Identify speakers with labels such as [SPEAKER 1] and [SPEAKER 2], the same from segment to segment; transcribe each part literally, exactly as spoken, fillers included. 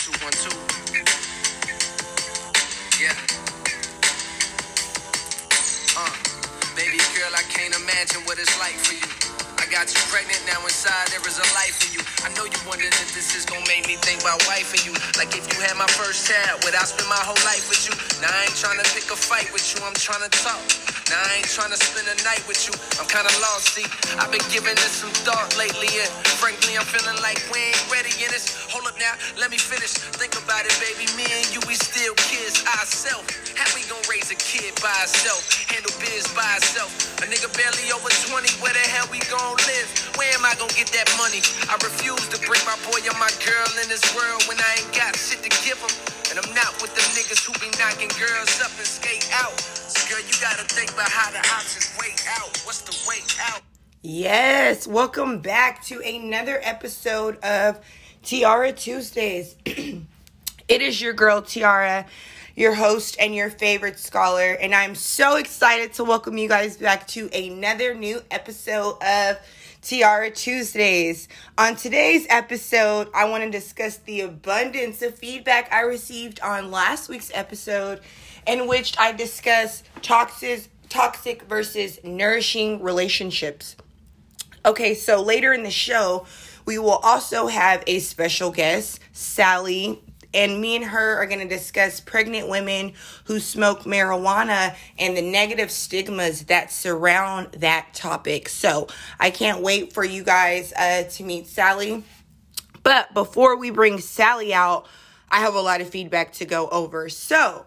[SPEAKER 1] two one two. Yeah. Uh, baby girl, I can't imagine what it's like for you. I got you pregnant, now inside there is a life for you. I know you wondering if this is gonna make me think about wife and you. Like if you had my first child, would I spend my whole life with you? Now I ain't trying to pick a fight with you, I'm trying to talk. Now I ain't trying to spend a night with you, I'm kinda lost, see. I've been giving this some thought lately, and frankly I'm feeling like we ain't ready in this. Hold up now, let me finish. Think about it, baby, me and you, we still kids ourselves. How we gonna raise a kid by ourselves? Handle biz by ourselves. A nigga barely over twenty, where the hell we gon' live? Where am I gonna get that money? I refuse to bring my boy or my girl in this world when I ain't got shit to give them. And I'm not with them niggas who be knocking girls up and skate out. So girl, you gotta think about how the options wait out. What's the way out?
[SPEAKER 2] Yes, welcome back to another episode of Tiara Tuesdays. It is your girl Tiara, your host and your favorite scholar, and I'm so excited to welcome you guys back to another new episode of Tiara Tuesdays. On today's episode, I want to discuss the abundance of feedback I received on last week's episode, in which I discuss toxic, toxic versus nourishing relationships. Okay, so later in the show, we will also have a special guest, Sally, and me and her are going to discuss pregnant women who smoke marijuana and the negative stigmas that surround that topic. So I can't wait for you guys uh, to meet Sally. But before we bring Sally out, I have a lot of feedback to go over. So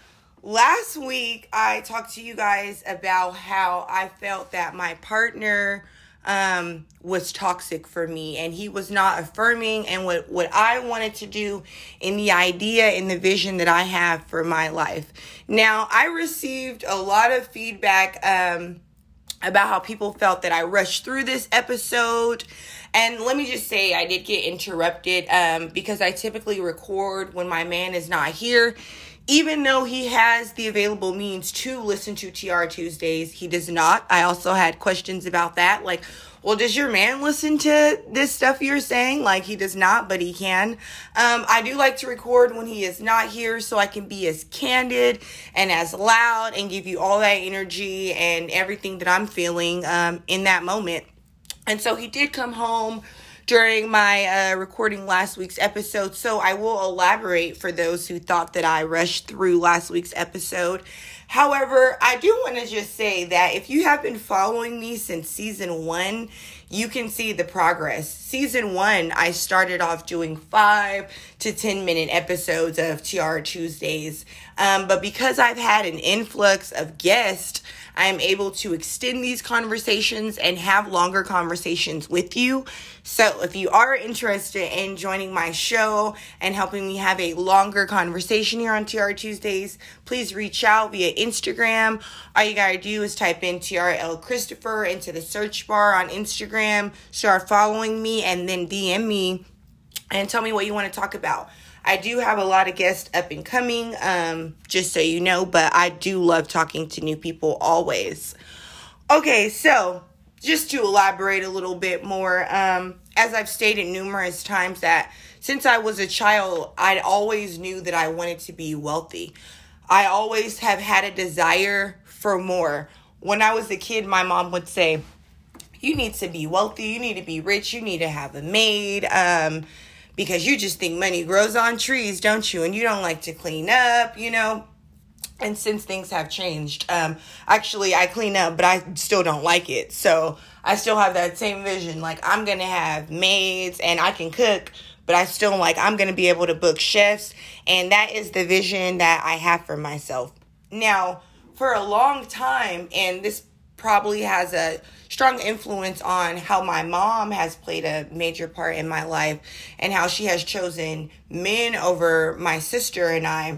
[SPEAKER 2] last week, I talked to you guys about how I felt that my partner um, was toxic for me, and he was not affirming and what, what I wanted to do in the idea and the vision that I have for my life. Now, I received a lot of feedback, um, about how people felt that I rushed through this episode. And let me just say, I did get interrupted, um, because I typically record when my man is not here. Even though he has the available means to listen to T R Tuesdays, he does not. I also had questions about that. Like, well, does your man listen to this stuff you're saying? Like, he does not, but he can. Um, I do like to record when he is not here so I can be as candid and as loud and give you all that energy and everything that I'm feeling um, in that moment. And so he did come home during my uh, recording last week's episode, so I will elaborate for those who thought that I rushed through last week's episode. However, I do want to just say that if you have been following me since season one, you can see the progress. Season one, I started off doing five to ten minute episodes of T R Tuesdays, um, but because I've had an influx of guests, I am able to extend these conversations and have longer conversations with you. So if you are interested in joining my show and helping me have a longer conversation here on T R Tuesdays, please reach out via Instagram. All you gotta do is type in T R L Christopher into the search bar on Instagram, start following me, and then D M me and tell me what you want to talk about. I do have a lot of guests up and coming, um, just so you know, but I do love talking to new people always. Okay, so just to elaborate a little bit more, um, as I've stated numerous times that since I was a child, I always knew that I wanted to be wealthy. I always have had a desire for more. When I was a kid, my mom would say, you need to be wealthy, you need to be rich, you need to have a maid, um, because you just think money grows on trees, don't you? And you don't like to clean up, you know? And since things have changed, um, actually, I clean up, but I still don't like it. So I still have that same vision. Like, I'm going to have maids and I can cook, but I still like, I'm going to be able to book chefs. And that is the vision that I have for myself. Now, for a long time, and this probably has a strong influence on how my mom has played a major part in my life and how she has chosen men over my sister and I.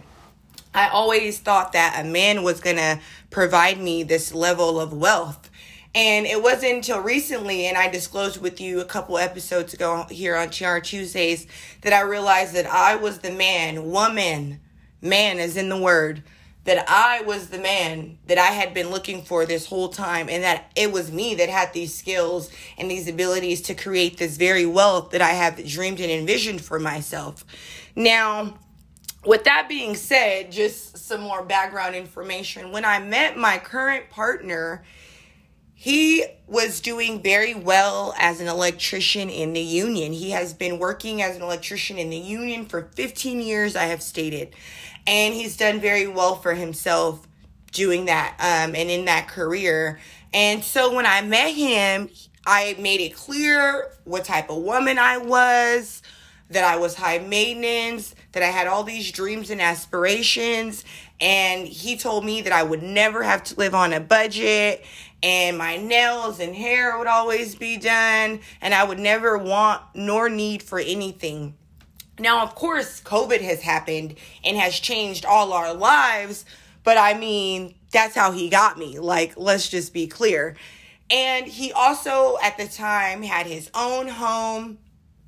[SPEAKER 2] I always thought that a man was going to provide me this level of wealth. And it wasn't until recently, and I disclosed with you a couple episodes ago here on T R Tuesdays, that I realized that I was the man, woman, man is in the word, that I was the man that I had been looking for this whole time, and that it was me that had these skills and these abilities to create this very wealth that I have dreamed and envisioned for myself. Now, with that being said, just some more background information. When I met my current partner, he was doing very well as an electrician in the union. He has been working as an electrician in the union for fifteen years, I have stated. And he's done very well for himself doing that um, and in that career. And so when I met him, I made it clear what type of woman I was, that I was high maintenance, that I had all these dreams and aspirations. And he told me that I would never have to live on a budget, and my nails and hair would always be done, and I would never want nor need for anything. Now, of course, COVID has happened and has changed all our lives, but I mean, that's how he got me. Like, let's just be clear. And he also, at the time, had his own home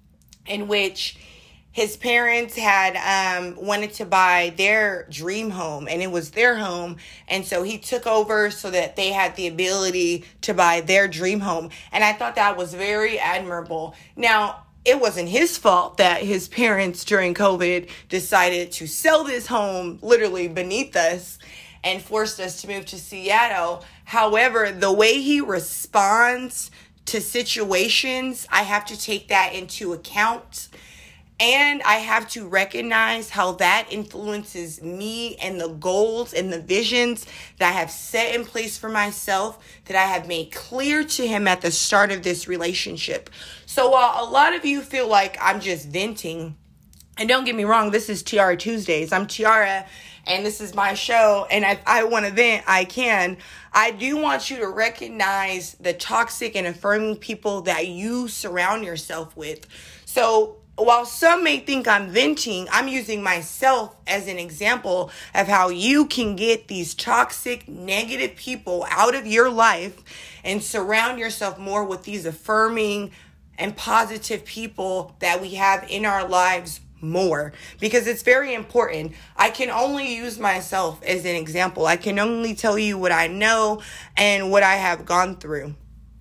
[SPEAKER 2] in which his parents had um, wanted to buy their dream home, and it was their home. And so he took over so that they had the ability to buy their dream home. And I thought that was very admirable. Now, it wasn't his fault that his parents during COVID decided to sell this home literally beneath us and forced us to move to Seattle. However, the way he responds to situations, I have to take that into account. And I have to recognize how that influences me and the goals and the visions that I have set in place for myself, that I have made clear to him at the start of this relationship. So while a lot of you feel like I'm just venting, and don't get me wrong, this is Tiara Tuesdays. I'm Tiara, and this is my show, and if I want to vent, I can. I do want you to recognize the toxic and affirming people that you surround yourself with. So while some may think I'm venting, I'm using myself as an example of how you can get these toxic, negative people out of your life and surround yourself more with these affirming and positive people that we have in our lives more, because it's very important. I can only use myself as an example. I can only tell you what I know and what I have gone through.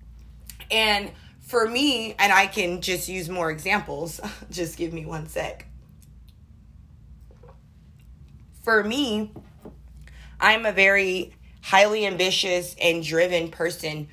[SPEAKER 2] And for me, and I can just use more examples. Just give me one sec. For me, I'm a very highly ambitious and driven person.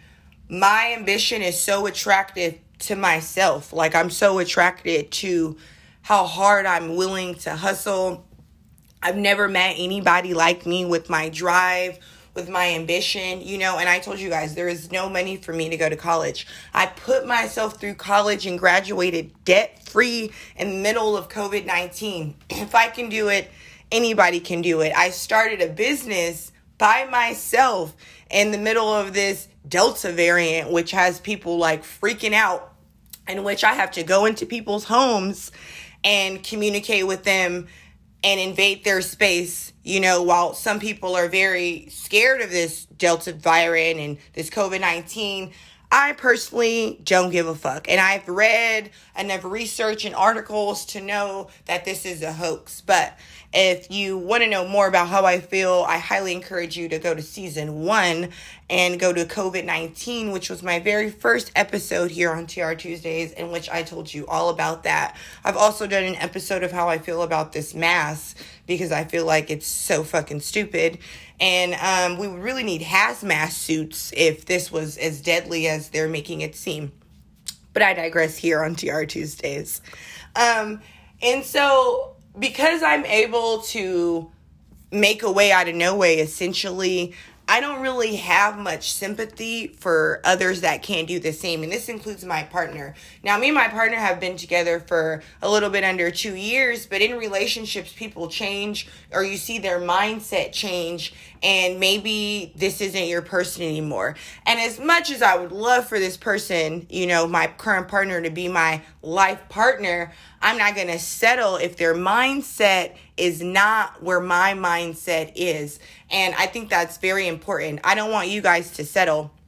[SPEAKER 2] My ambition is so attractive to myself. Like, I'm so attracted to how hard I'm willing to hustle. I've never met anybody like me with my drive, with my ambition, you know, and I told you guys, there is no money for me to go to college. I put myself through college and graduated debt-free in the middle of covid nineteen. If I can do it, anybody can do it. I started a business by myself in the middle of this Delta variant, which has people like freaking out, in which I have to go into people's homes and communicate with them and invade their space, you know, while some people are very scared of this Delta variant and this covid nineteen. I personally don't give a fuck. And I've read enough research and articles to know that this is a hoax. But if you want to know more about how I feel, I highly encourage you to go to season one and go to covid nineteen, which was my very first episode here on T R Tuesdays, in which I told you all about that. I've also done an episode of how I feel about this mask, because I feel like it's so fucking stupid. And um, we would really need hazmat suits if this was as deadly as they're making it seem. But I digress here on T R Tuesdays. Um, and so because I'm able to make a way out of no way, essentially, I don't really have much sympathy for others that can't do the same. And this includes my partner. Now, me and my partner have been together for a little bit under two years. But in relationships, people change, or you see their mindset change. And maybe this isn't your person anymore. And as much as I would love for this person, you know, my current partner, to be my life partner, I'm not going to settle if their mindset is not where my mindset is. And I think that's very important. I don't want you guys to settle.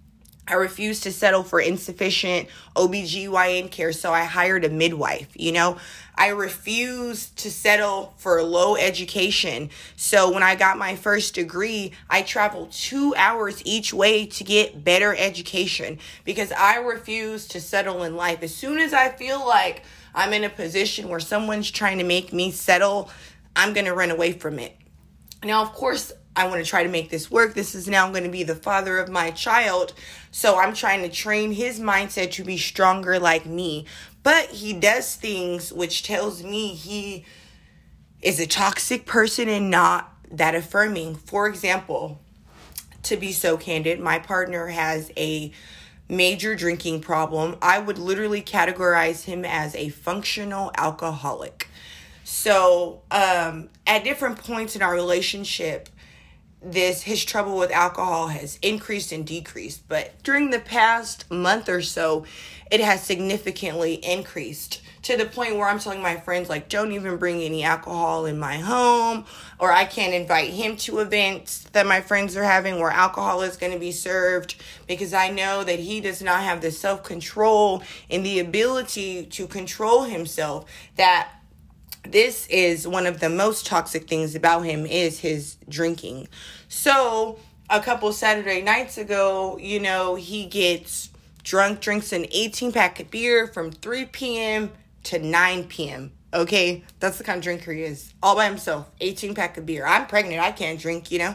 [SPEAKER 2] I refused to settle for insufficient O B G Y N care, so I hired a midwife, you know. I refused to settle for low education. So when I got my first degree, I traveled two hours each way to get better education because I refuse to settle in life. As soon as I feel like I'm in a position where someone's trying to make me settle, I'm going to run away from it. Now, of course, I want to try to make this work. This is now going to be the father of my child. So I'm trying to train his mindset to be stronger like me. But he does things which tells me he is a toxic person and not that affirming. For example, to be so candid, my partner has a major drinking problem. I would literally categorize him as a functional alcoholic. So um, at different points in our relationship, this his trouble with alcohol has increased and decreased, but during the past month or so, it has significantly increased to the point where I'm telling my friends, like, don't even bring any alcohol in my home, or I can't invite him to events that my friends are having where alcohol is going to be served, because I know that he does not have the self-control and the ability to control himself. That this is one of the most toxic things about him is his drinking. So a couple Saturday nights ago, you know, he gets drunk, drinks an eighteen pack of beer from three p.m. to nine p.m. Okay, that's the kind of drinker he is. All by himself, eighteen pack of beer. I'm pregnant. I can't drink, you know.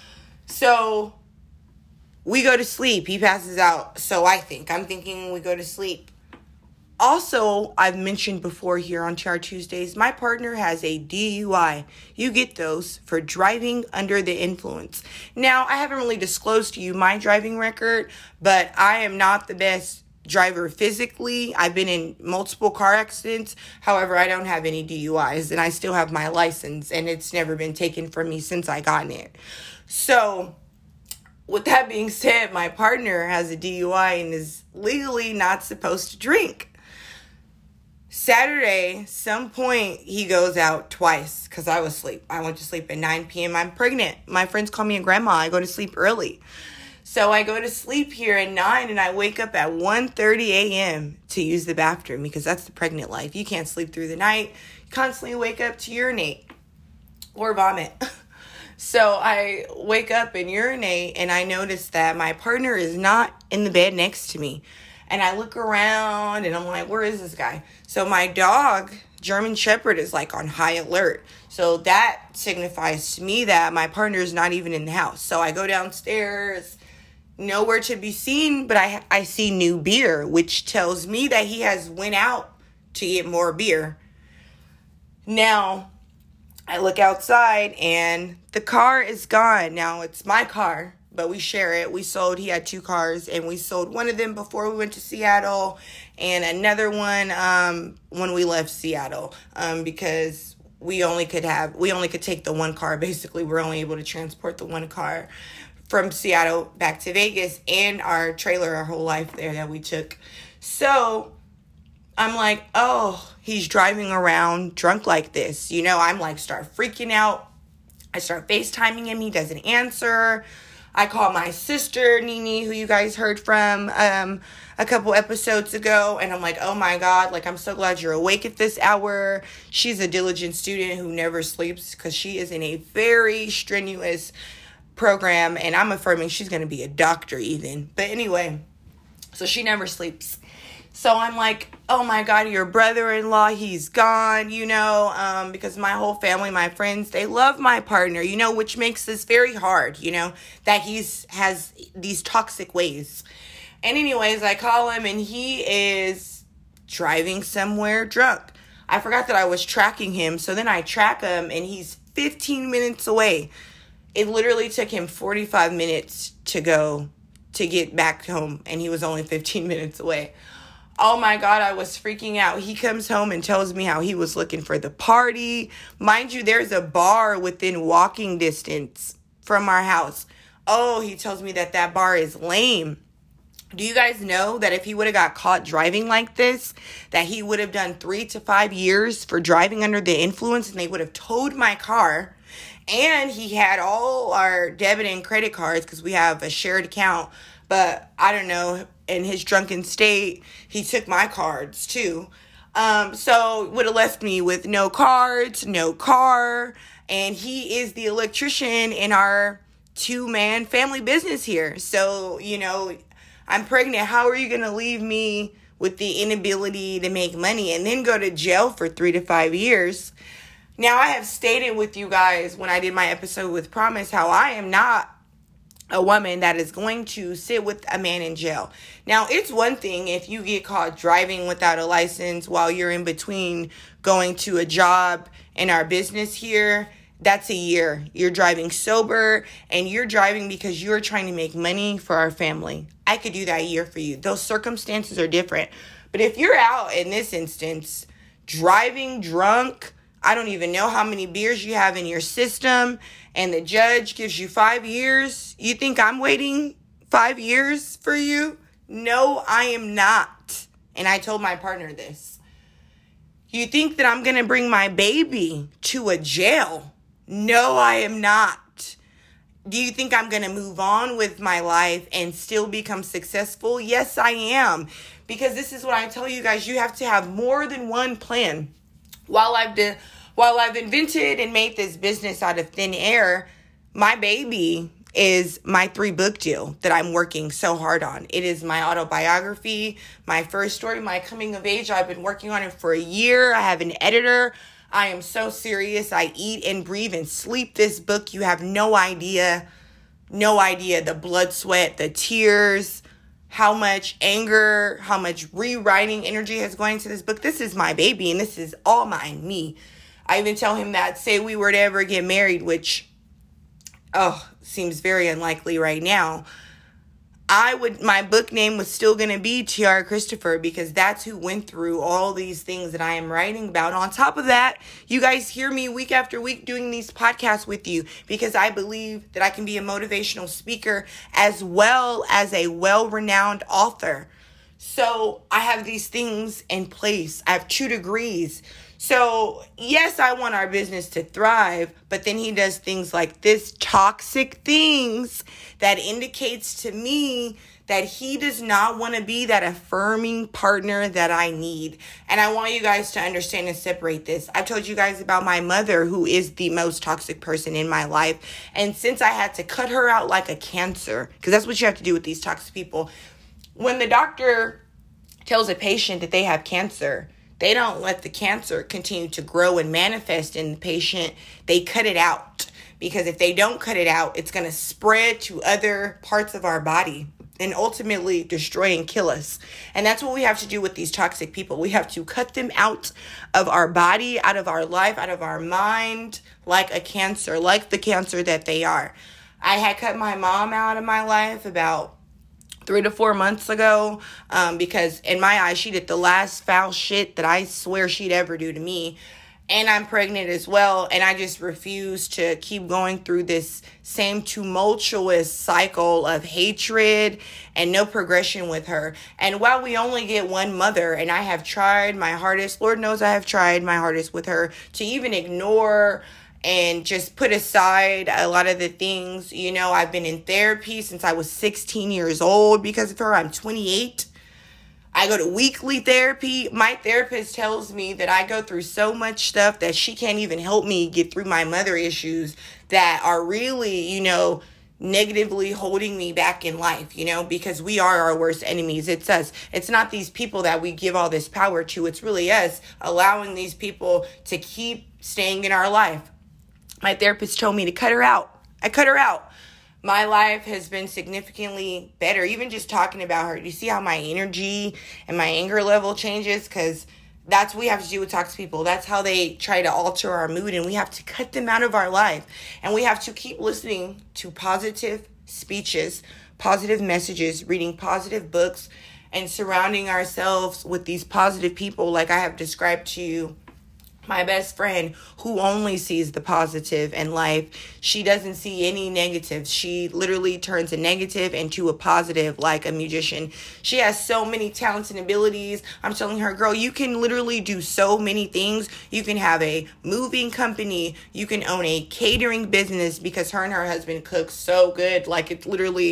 [SPEAKER 2] So we go to sleep. He passes out. So I think. I'm thinking we go to sleep. Also, I've mentioned before here on T R Tuesdays, my partner has a D U I. You get those for driving under the influence. Now, I haven't really disclosed to you my driving record, but I am not the best driver physically. I've been in multiple car accidents. However, I don't have any D U Is, and I still have my license, and it's never been taken from me since I got it. So, with that being said, my partner has a D U I and is legally not supposed to drink. Saturday, some point, he goes out twice because I was asleep. I went to sleep at nine p.m. I'm pregnant. My friends call me a grandma. I go to sleep early. So I go to sleep here at nine and I wake up at one thirty a.m. to use the bathroom because that's the pregnant life. You can't sleep through the night. You constantly wake up to urinate or vomit. So I wake up and urinate and I notice that my partner is not in the bed next to me. And I look around and I'm like, where is this guy? So my dog, German Shepherd, is like on high alert. So that signifies to me that my partner is not even in the house. So I go downstairs, nowhere to be seen, but I I see new beer, which tells me that he has went out to get more beer. Now, I look outside and the car is gone. Now, it's my car, but we share it. We sold, he had two cars, and we sold one of them before we went to Seattle, and another one um, when we left Seattle, um, because we only could have, we only could take the one car. Basically, we're only able to transport the one car from Seattle back to Vegas, and our trailer our whole life there that we took. So I'm like, oh, he's driving around drunk like this. You know, I'm like, start freaking out. I start FaceTiming him. He doesn't answer. I call my sister, Nini, who you guys heard from um, a couple episodes ago. And I'm like, oh my God, like, I'm so glad you're awake at this hour. She's a diligent student who never sleeps because she is in a very strenuous program. And I'm affirming she's going to be a doctor even. But anyway, so she never sleeps. So I'm like, oh my God, your brother-in-law, he's gone, you know, um, because my whole family, my friends, they love my partner, you know, which makes this very hard, you know, that he's has these toxic ways. And anyways, I call him and he is driving somewhere drunk. I forgot that I was tracking him. So then I track him and he's fifteen minutes away. It literally took him forty-five minutes to go to get back home. And he was only fifteen minutes away. Oh my God, I was freaking out. He comes home and tells me how he was looking for the party. Mind you, there's a bar within walking distance from our house. Oh, he tells me that that bar is lame. Do you guys know that if he would have got caught driving like this, that he would have done three to five years for driving under the influence, and they would have towed my car? And he had all our debit and credit cards because we have a shared account But I don't know, in his drunken state, he took my cards too. Um, so would have left me with no cards, no car, and he is the electrician in our two-man family business here. So, you know, I'm pregnant. How are you going to leave me with the inability to make money and then go to jail for three to five years? Now, I have stated with you guys when I did my episode with Promise how I am not a woman that is going to sit with a man in jail. Now, it's one thing if you get caught driving without a license while you're in between going to a job in our business here. That's a year. You're driving sober and you're driving because you're trying to make money for our family. I could do that year for you. Those circumstances are different. But if you're out in this instance, driving drunk, I don't even know how many beers you have in your system, and the judge gives you five years. You think I'm waiting five years for you? No, I am not. And I told my partner this. You think that I'm going to bring my baby to a jail? No, I am not. Do you think I'm going to move on with my life and still become successful? Yes, I am. Because this is what I tell you guys. You have to have more than one plan. While I've been, while I've invented and made this business out of thin air, my baby is my three book deal that I'm working so hard on. It is my autobiography, my first story, my coming of age. I've been working on it for a year. I have an editor. I am so serious. I eat and breathe and sleep this book. You have no idea, no idea the blood, sweat, the tears, how much anger, how much rewriting energy has gone into this book. This is my baby and this is all mine, me. I even tell him that, say we were to ever get married, which, oh, seems very unlikely right now. I would, my book name was still going to be Tiara Christopher because that's who went through all these things that I am writing about. On top of that, you guys hear me week after week doing these podcasts with you because I believe that I can be a motivational speaker as well as a well-renowned author. So I have these things in place. I have two degrees. So, yes, I want our business to thrive, but then he does things like this, toxic things that indicates to me that he does not want to be that affirming partner that I need. And I want you guys to understand and separate this. I've told you guys about my mother, who is the most toxic person in my life. And since I had to cut her out like a cancer, because that's what you have to do with these toxic people. When the doctor tells a patient that they have cancer, they don't let the cancer continue to grow and manifest in the patient. They cut it out because if they don't cut it out, it's going to spread to other parts of our body and ultimately destroy and kill us. And that's what we have to do with these toxic people. We have to cut them out of our body, out of our life, out of our mind, like a cancer, like the cancer that they are. I had cut my mom out of my life about three to four months ago, um, because in my eyes, she did the last foul shit that I swear she'd ever do to me. And I'm pregnant as well. And I just refuse to keep going through this same tumultuous cycle of hatred and no progression with her. And while we only get one mother, and I have tried my hardest, Lord knows I have tried my hardest with her to even ignore and just put aside a lot of the things. You know, I've been in therapy since I was sixteen years old because of her. I'm twenty-eight. I go to weekly therapy. My therapist tells me that I go through so much stuff that she can't even help me get through my mother issues that are really, you know, negatively holding me back in life, you know, because we are our worst enemies. It's us. It's not these people that we give all this power to. It's really us allowing these people to keep staying in our life. My therapist told me to cut her out. I cut her out. My life has been significantly better. Even just talking about her. You see how my energy and my anger level changes? Because that's what we have to do with toxic people. That's how they try to alter our mood. And we have to cut them out of our life. And we have to keep listening to positive speeches, positive messages, reading positive books, and surrounding ourselves with these positive people like I have described to you. My best friend, who only sees the positive in life, she doesn't see any negatives. She literally turns a negative into a positive like a musician. She has so many talents and abilities. I'm telling her, girl, you can literally do so many things. You can have a moving company. You can own a catering business because her and her husband cook so good. Like, it's literally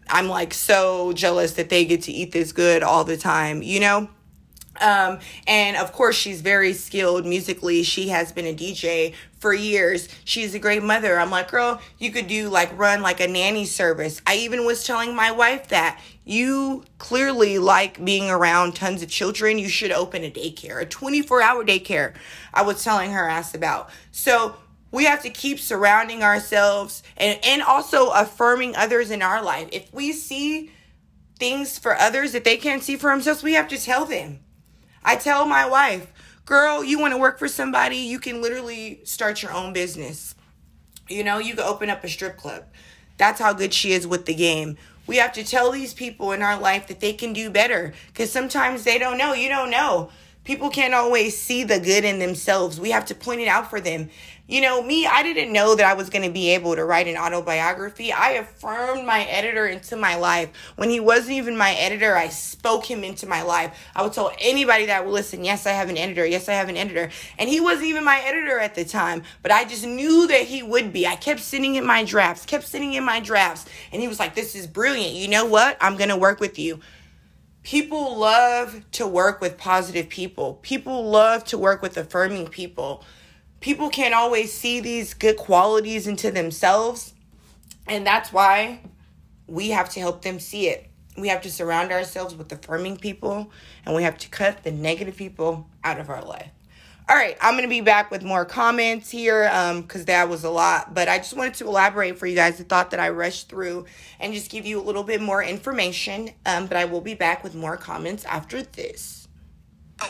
[SPEAKER 2] I'm like so jealous that they get to eat this good all the time, you know? Um, and of course, she's very skilled musically. She has been a D J for years. She's a great mother. I'm like, girl, you could do like run like a nanny service. I even was telling my wife that you clearly like being around tons of children. You should open a daycare, a twenty-four hour daycare. I was telling her ass about. So we have to keep surrounding ourselves and, and also affirming others in our life. If we see things for others that they can't see for themselves, we have to tell them. I tell my wife, girl, you want to work for somebody, you can literally start your own business. You know, you can open up a strip club. That's how good she is with the game. We have to tell these people in our life that they can do better, because sometimes they don't know. You don't know. People can't always see the good in themselves. We have to point it out for them. You know, me, I didn't know that I was going to be able to write an autobiography. I affirmed my editor into my life. When he wasn't even my editor, I spoke him into my life. I would tell anybody that would listen, yes, I have an editor. Yes, I have an editor. And he wasn't even my editor at the time, but I just knew that he would be. I kept sending in my drafts, kept sending in my drafts. And he was like, this is brilliant. You know what? I'm going to work with you. People love to work with positive people. People love to work with affirming people. People can't always see these good qualities into themselves. And that's why we have to help them see it. We have to surround ourselves with affirming people. And we have to cut the negative people out of our life. All right, I'm going to be back with more comments here um, because that was a lot. But I just wanted to elaborate for you guys the thought that I rushed through and just give you a little bit more information. Um, but I will be back with more comments after this.
[SPEAKER 1] Oh,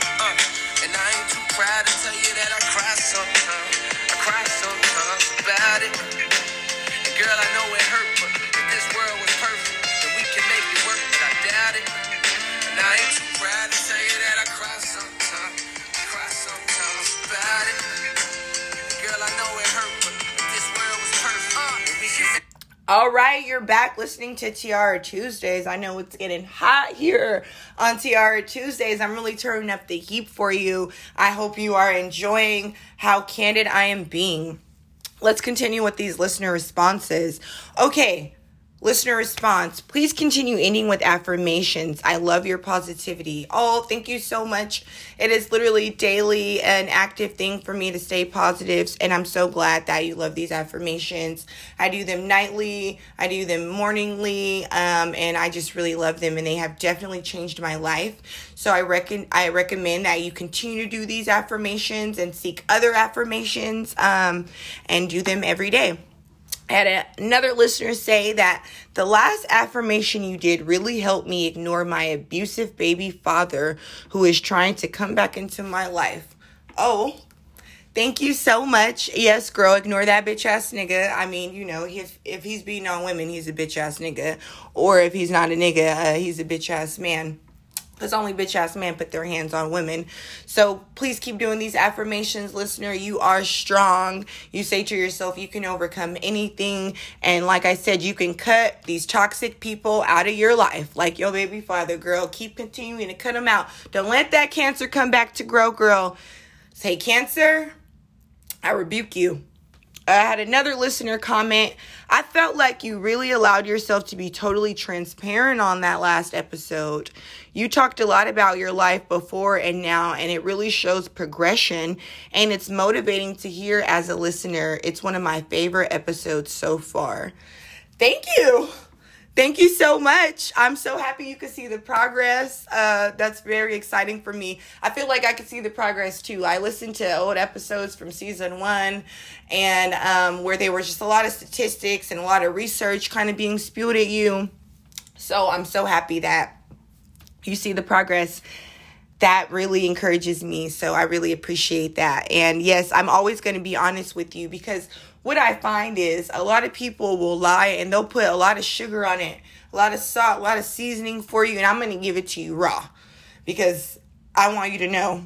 [SPEAKER 1] uh, and I ain't too proud to tell you that I cry sometimes. I cry sometimes about it. And girl, I know it hurt, but if this world was perfect, then we can make it work, but I doubt it. And I ain't too proud to tell you that I cry sometimes. I cry sometimes about it. And girl, I know it hurt, but if this world was perfect, uh, then we can make
[SPEAKER 2] All right, you're back listening to Tiara Tuesdays. I know it's getting hot here on Tiara Tuesdays. I'm really turning up the heat for you. I hope you are enjoying how candid I am being. Let's continue with these listener responses. Okay, listener response. Please continue ending with affirmations. I love your positivity. Oh, thank you so much. It is literally daily an active thing for me to stay positive, and I'm so glad that you love these affirmations. I do them nightly. I do them morningly, um, and I just really love them, and they have definitely changed my life. So I reckon I recommend that you continue to do these affirmations and seek other affirmations um, and do them every day. I had a, another listener say that the last affirmation you did really helped me ignore my abusive baby father who is trying to come back into my life. Oh, thank you so much. Yes, girl, ignore that bitch ass nigga. I mean, you know, if, if he's beating on women, he's a bitch ass nigga. Or if he's not a nigga, uh, he's a bitch ass man. Because only bitch ass men put their hands on women. So please keep doing these affirmations, listener. You are strong. You say to yourself, you can overcome anything. And like I said, you can cut these toxic people out of your life. Like your baby father, girl. Keep continuing to cut them out. Don't let that cancer come back to grow, girl. Say, Cancer, I rebuke you. I had another listener comment. I felt like you really allowed yourself to be totally transparent on that last episode. You talked a lot about your life before and now, and it really shows progression, and it's motivating to hear as a listener. It's one of my favorite episodes so far. Thank you. Thank you so much. I'm so happy you could see the progress. Uh, that's very exciting for me. I feel like I could see the progress too. I listened to old episodes from season one and um, where there was just a lot of statistics and a lot of research kind of being spewed at you. So I'm so happy that you see the progress. That really encourages me. So I really appreciate that. And yes, I'm always going to be honest with you, because what I find is a lot of people will lie and they'll put a lot of sugar on it, a lot of salt, a lot of seasoning for you. And I'm going to give it to you raw, because I want you to know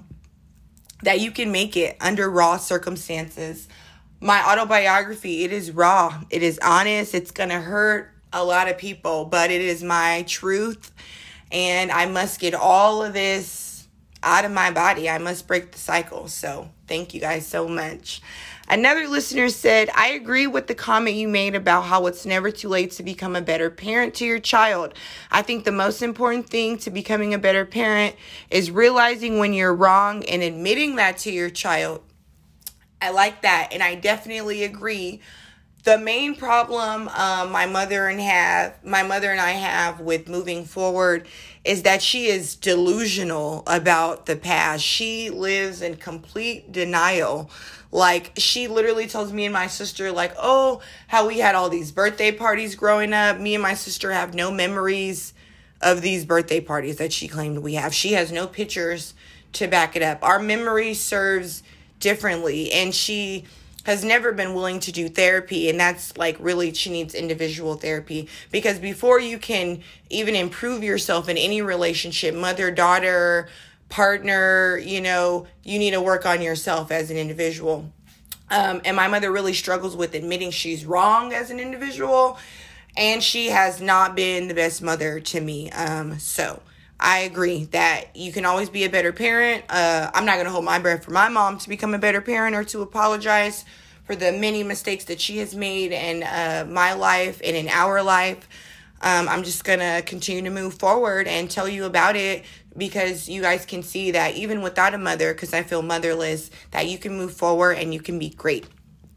[SPEAKER 2] that you can make it under raw circumstances. My autobiography, it is raw. It is honest. It's going to hurt a lot of people, but it is my truth. And I must get all of this out of my body. I must break the cycle. So thank you guys so much. Another listener said, I agree with the comment you made about how it's never too late to become a better parent to your child. I think the most important thing to becoming a better parent is realizing when you're wrong and admitting that to your child. I like that, and I definitely agree. The main problem um, my mother and have my mother and I have with moving forward is that she is delusional about the past. She lives in complete denial. Like, she literally tells me and my sister, like, oh, how we had all these birthday parties growing up. Me and my sister have no memories of these birthday parties that she claimed we have. She has no pictures to back it up. Our memory serves differently, and she has never been willing to do therapy, and that's like really she needs individual therapy, because before you can even improve yourself in any relationship, mother, daughter, partner, you know, you need to work on yourself as an individual. Um, and my mother really struggles with admitting she's wrong as an individual, and she has not been the best mother to me. Um, so I agree that you can always be a better parent. Uh, I'm not going to hold my breath for my mom to become a better parent or to apologize for the many mistakes that she has made in uh, my life and in our life. Um, I'm just going to continue to move forward and tell you about it, because you guys can see that even without a mother, because I feel motherless, that you can move forward and you can be great.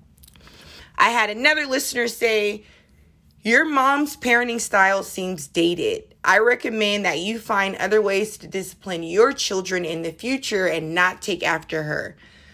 [SPEAKER 2] I had another listener say, your mom's parenting style seems dated. I recommend that you find other ways to discipline your children in the future and not take after her.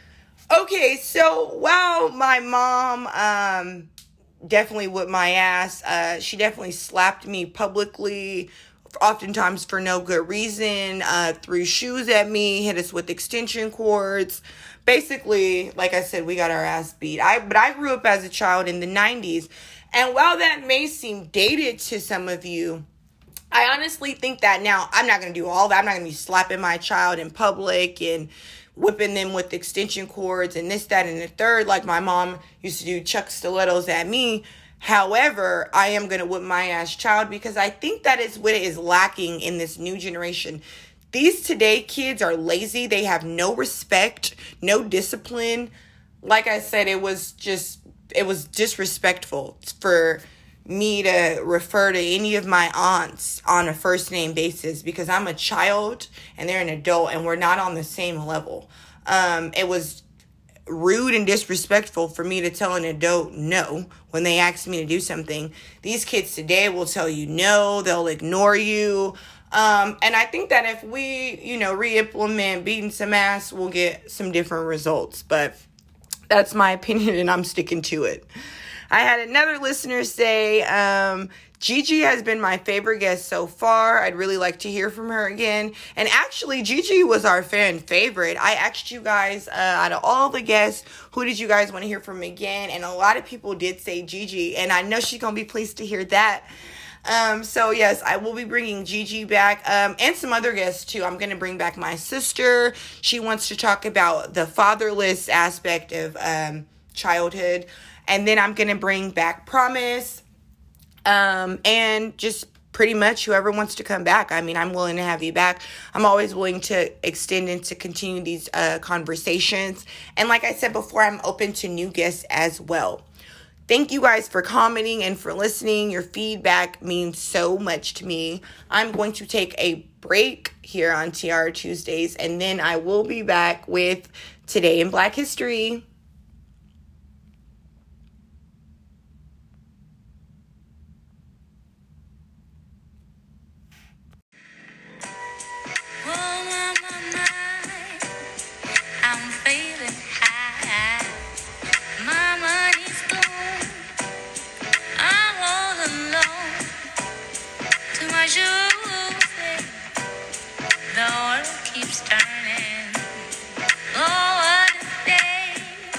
[SPEAKER 2] Okay, so while my mom um, definitely whipped my ass, uh, she definitely slapped me publicly, oftentimes for no good reason, uh, threw shoes at me, hit us with extension cords. Basically, like I said, we got our ass beat. I But I grew up as a child in the nineties. And while that may seem dated to some of you, I honestly think that now I'm not going to do all that. I'm not going to be slapping my child in public and whipping them with extension cords and this, that, and the third, like my mom used to do chuck stilettos at me. However, I am going to whip my ass child, because I think that is what is lacking in this new generation. These today kids are lazy. They have no respect, no discipline. Like I said, it was just, it was disrespectful for me to refer to any of my aunts on a first name basis, because I'm a child and they're an adult and we're not on the same level. Um, it was rude and disrespectful for me to tell an adult no when they ask me to do something. These kids today will tell you no, they'll ignore you. Um, and I think that if we, you know, re-implement beating some ass, we'll get some different results. But that's my opinion and I'm sticking to it. I had another listener say, um, Gigi has been my favorite guest so far. I'd really like to hear from her again. And actually, Gigi was our fan favorite. I asked you guys, uh, out of all the guests, who did you guys want to hear from again? And a lot of people did say Gigi. And I know she's going to be pleased to hear that. Um, so yes, I will be bringing Gigi back, um, and some other guests too. I'm going to bring back my sister. She wants to talk about the fatherless aspect of, um, childhood. And then I'm going to bring back Promise, um, and just pretty much whoever wants to come back. I mean, I'm willing to have you back. I'm always willing to extend and to continue these uh, conversations. And like I said before, I'm open to new guests as well. Thank you guys for commenting and for listening. Your feedback means so much to me. I'm going to take a break here on Tiara Tuesdays, and then I will be back with Today in Black History.
[SPEAKER 1] The world keeps turning. Oh, what a day.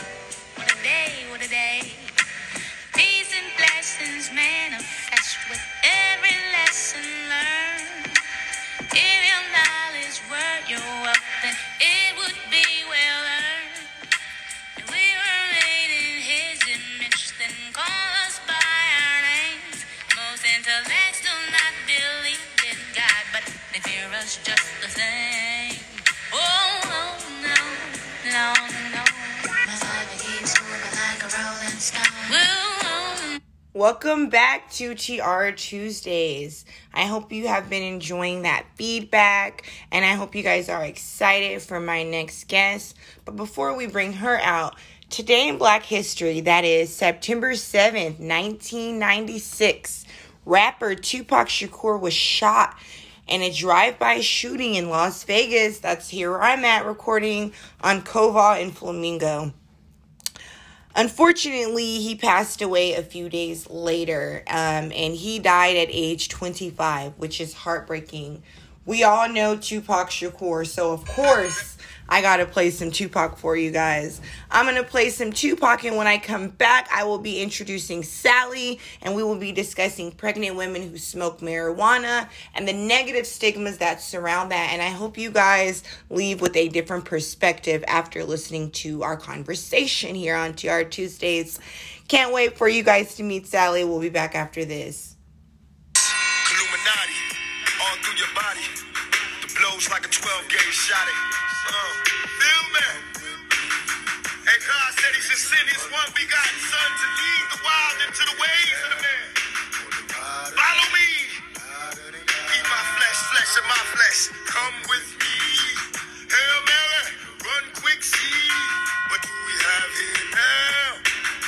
[SPEAKER 2] Welcome back to Tiara Tuesdays. I hope you have been enjoying that feedback, and I hope you guys are excited for my next guest. But before we bring her out, today in Black History, that is September seventh, nineteen ninety-six, rapper Tupac Shakur was shot in a drive-by shooting in Las Vegas. That's here where I'm at, recording on Cova and Flamingo. Unfortunately, he passed away a few days later, um, and he died at age twenty-five, which is heartbreaking. We all know Tupac Shakur, so of course I gotta play some Tupac for you guys. I'm gonna play some Tupac, and when I come back, I will be introducing Sally, and we will be discussing pregnant women who smoke marijuana and the negative stigmas that surround that. And I hope you guys leave with a different perspective after listening to our conversation here on T R Tuesdays. Can't wait for you guys to meet Sally. We'll be back after this.
[SPEAKER 1] Illuminati, all through your body. The blows like a twelve gauge shot it. Uh, feel me? And God said he should send his one begotten son to lead the wild into the ways of the man. Follow me. Eat my flesh, flesh of my flesh. Come with me. Hail Mary, run quick, see. What do we have here now?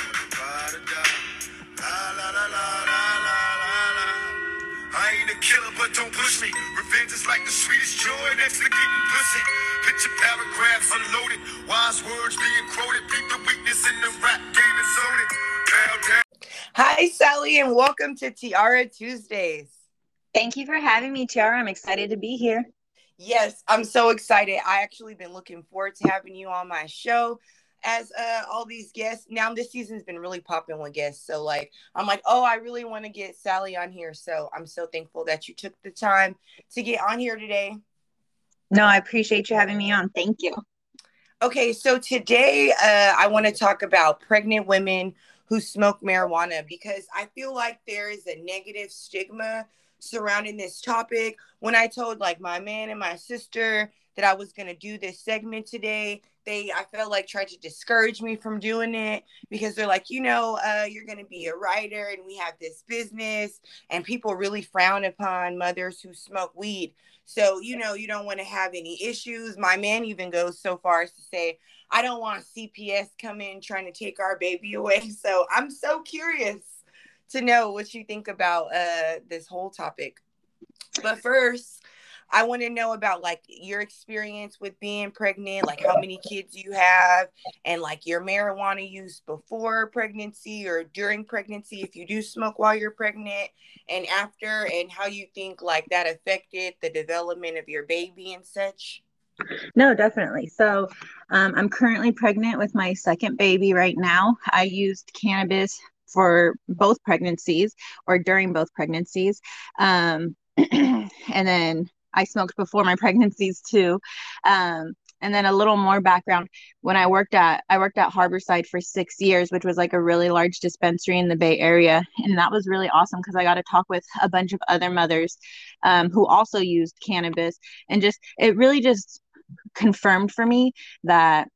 [SPEAKER 1] La la la la la la la. I ain't a killer, but don't push me. Revenge is like the sweetest joy next to getting pussy. Picture paragraphs unloaded, wise words being quoted. Beat the weakness in the rap game and zone it. Bow down.
[SPEAKER 2] Hi, Sally, and welcome to Tiara Tuesdays.
[SPEAKER 3] Thank you for having me, Tiara. I'm excited to be here.
[SPEAKER 2] Yes, I'm so excited. I actually been looking forward to having you on my show as uh, all these guests. Now, this season's been really popping with guests. So, like, I'm like, oh, I really want to get Sally on here. So I'm so thankful that you took the time to get on here today.
[SPEAKER 3] No, I appreciate you having me on. Thank you.
[SPEAKER 2] Okay, so today uh, I want to talk about pregnant women who smoke marijuana, because I feel like there is a negative stigma surrounding this topic. When I told like my man and my sister that I was going to do this segment today, they, I felt like tried to discourage me from doing it, because they're like, you know, uh, you're going to be a writer and we have this business, and people really frown upon mothers who smoke weed. So, you know, you don't want to have any issues. My man even goes so far as to say, I don't want C P S come in trying to take our baby away. So I'm so curious to know what you think about uh, this whole topic. But first, I want to know about like your experience with being pregnant, like how many kids you have, and like your marijuana use before pregnancy or during pregnancy, if you do smoke while you're pregnant, and after, and how you think like that affected the development of your baby and such.
[SPEAKER 3] No, definitely. So um, I'm currently pregnant with my second baby right now. I used cannabis for both pregnancies or during both pregnancies. Um, and then I smoked before my pregnancies too. Um, and then a little more background. When I worked at, I worked at Harborside for six years, which was like a really large dispensary in the Bay Area. And that was really awesome because I got to talk with a bunch of other mothers um, who also used cannabis. And just, it really just confirmed for me that